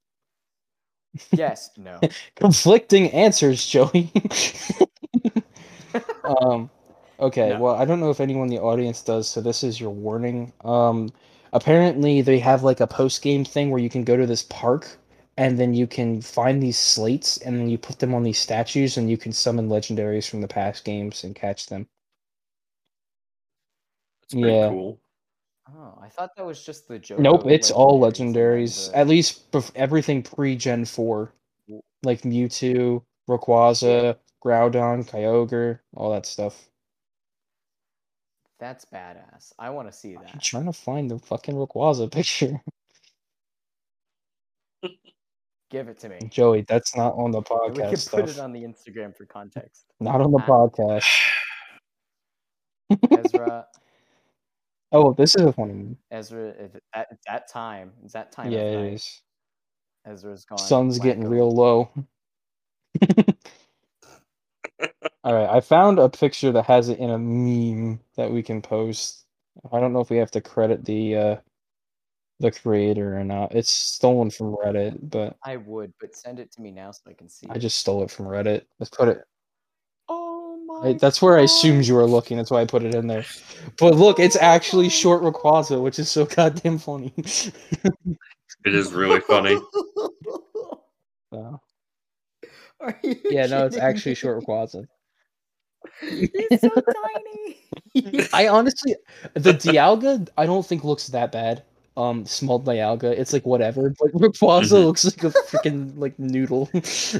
Yes. No. Conflicting answers, Joey. um, okay. No. Well, I don't know if anyone in the audience does, so this is your warning. Um, apparently they have like a post-game thing where you can go to this park and then you can find these slates and then you put them on these statues and you can summon legendaries from the past games and catch them. It's pretty Yeah. Oh, cool. I thought that was just the Johto. Nope, it's all legendaries and then legendaries. the- At least bef- everything pre-Gen four. Like Mewtwo, Rayquaza, Groudon, Kyogre, all that stuff. That's badass. I want to see I'm that. trying to find the fucking Rayquaza picture. Give it to me. Joey, that's not on the And we podcast can stuff. put it on the Instagram for context. Not on the Ah. podcast. Ezra, Oh, this is a funny one. Ezra, if it- at it's that time, it's that time Yeah, of it night. is. Ezra's gone. Sun's getting wacko. real low. Alright, I found a picture that has it in a meme that we can post. I don't know if we have to credit the uh the creator or not. It's stolen from Reddit, but I would, but send it to me now so I can see I it. just stole it from Reddit. Let's put it. Oh I, my that's where I assumed God. you were looking. That's why I put it in there. But look, it's Oh actually my short Rayquaza, which is so goddamn funny. It is really funny. So, Are you yeah, no, it's kidding actually me? short Rayquaza. He's so tiny. I honestly, the Dialga, I don't think looks that bad. Um, small Dialga, it's like whatever. But Rayquaza Mhm. looks like a freaking like noodle.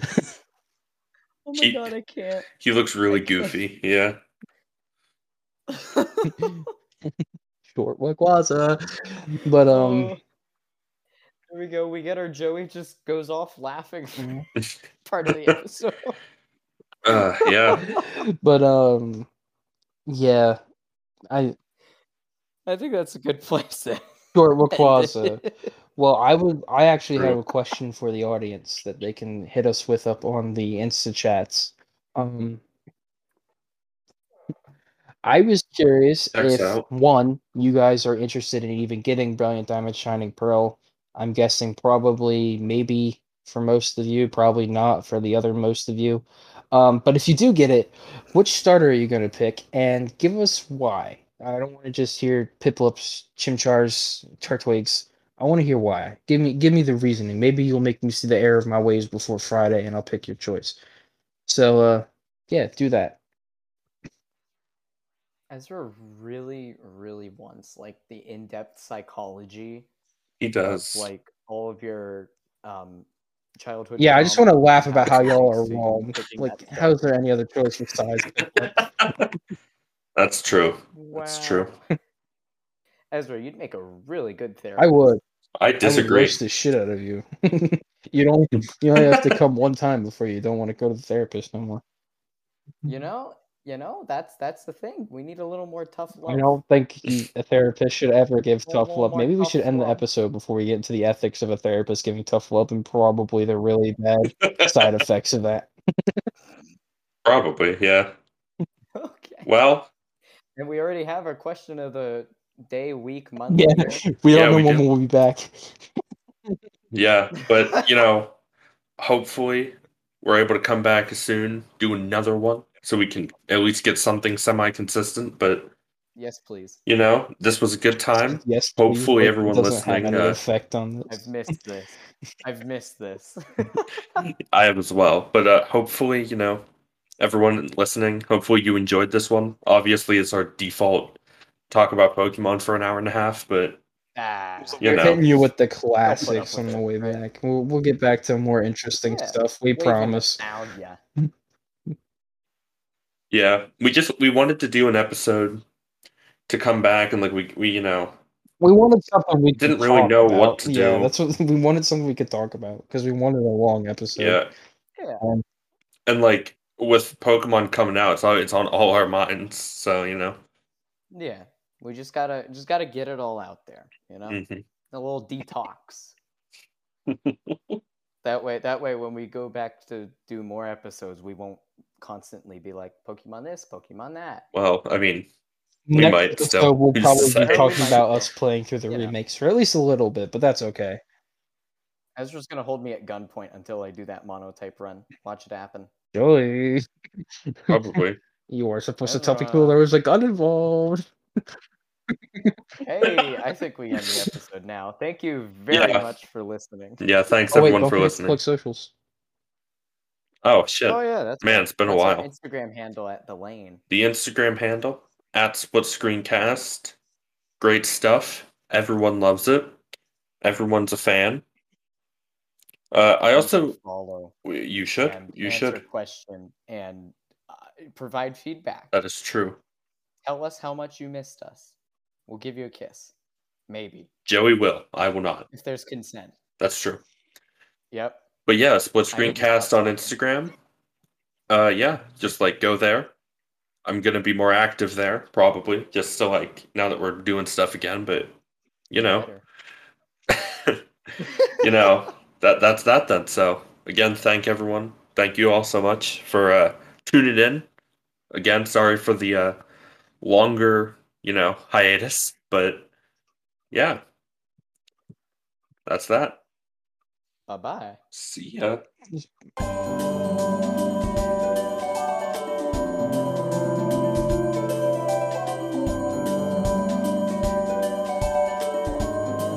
Oh my He- God, I can't. He looks really I can't. goofy. Yeah. Short Rayquaza. But um, Oh, there we go. We get our Joey just goes off laughing for part of the episode. Uh, yeah. but um, yeah, I I think that's a good place to short end Rayquaza. it. Well, I would. I actually have True. a question for the audience that they can hit us with up on the Insta chats. Um, I was curious Checks if out. one, you guys are interested in even getting Brilliant Diamond Shining Pearl. I'm guessing probably, maybe for most of you, probably not for the other most of you. Um, but if you do get it, which starter are you going to pick? And give us why. I don't want to just hear Piplups, Chimchars, Turtwigs. I want to hear why. Give me, give me the reasoning. Maybe you'll make me see the error of my ways before Friday, and I'll pick your choice. So, uh, yeah, do that. Ezra really, really wants like the in-depth psychology He of does. like all of your um childhood Yeah, I just trauma want to laugh and about how it y'all are relates to you wrong. picking Like, that how is starter. there any other choice besides Piplup? That's true. Wow. That's true. Ezra, you'd make a really good I therapist. would. I I would disagree. roast the shit out of you. you don't. You only have to come one time before you don't want to go to the therapist no more. You know, you know, that's that's the thing. We need a little more tough I love. don't think you, a therapist should ever give A tough little love. more Maybe we tough should end the love. episode before we get into the ethics of a therapist giving tough love and probably the really bad side effects of that. Probably, yeah. Okay. Well, And we already have our question of the day, week, month, Yeah, year. we Yeah, don't know we when do. we'll be back. yeah, but you know, hopefully we're able to come back soon, do another one, so we can at least get something semi-consistent. But Yes, please. you know, this was a good time. Yes, please. Hopefully, Like, it everyone doesn't have listening. any Uh, effect on this. I've missed this. I've missed this. I have as well. But uh, hopefully, you know, everyone listening, hopefully you enjoyed this one. Obviously, it's our default talk about Pokemon for an hour and a half, but ah, you We're know, hitting you with the put up classics with on the it, way right? back. We'll we'll get back to more interesting Yeah, stuff. We wave of promise. nostalgia. yeah, we just we wanted to do an episode to come back and like we we you know We wanted something we could didn't really talk know about. what to Yeah, do. that's what we wanted something we could talk about because we wanted a long episode. Yeah, Yeah. Um, and like with Pokemon coming out, it's all it's on all our minds. So you know, Yeah. We just gotta just gotta get it all out there, you know? Mhm. A little detox. That way that way when we go back to do more episodes, we won't constantly be like Pokemon this, Pokemon that. well, I mean, we Next might episode still. we'll Who's to probably be say? Oh, we talking might about still. us playing through the You know. remakes for at least a little bit, but that's okay. Ezra's gonna hold me at gunpoint until I do that monotype run. Watch it happen. Joey, Probably. you are supposed to tell Ezra. people there was a gun involved. Hey, I think we end the episode now. Thank you very Yeah. much for listening. Yeah, thanks Oh wait, everyone don't for forget to listening. plug socials. Oh shit, Oh yeah, that's man, right. it's been a That's our while. Instagram handle at the lane. The Instagram handle at Split Screencast. Great stuff. Everyone loves it. Everyone's a fan. Uh, I You also should follow you should and you answer should. question and uh, provide feedback. That is true. Tell us how much you missed us. We'll give you a kiss. Maybe. Joey will. I will not. If there's consent. That's true. Yep. But yeah, Split I need to Screencast stop on talking. Instagram. Uh, yeah, just like go there. I'm gonna be more active there, probably, just so like now that we're doing stuff again. But you know, Better. you know that that's that then. So again, thank everyone. Thank you all so much for uh, tuning in. Again, sorry for the uh, longer, you know, hiatus, but yeah, that's that. Bye bye. See ya. Just-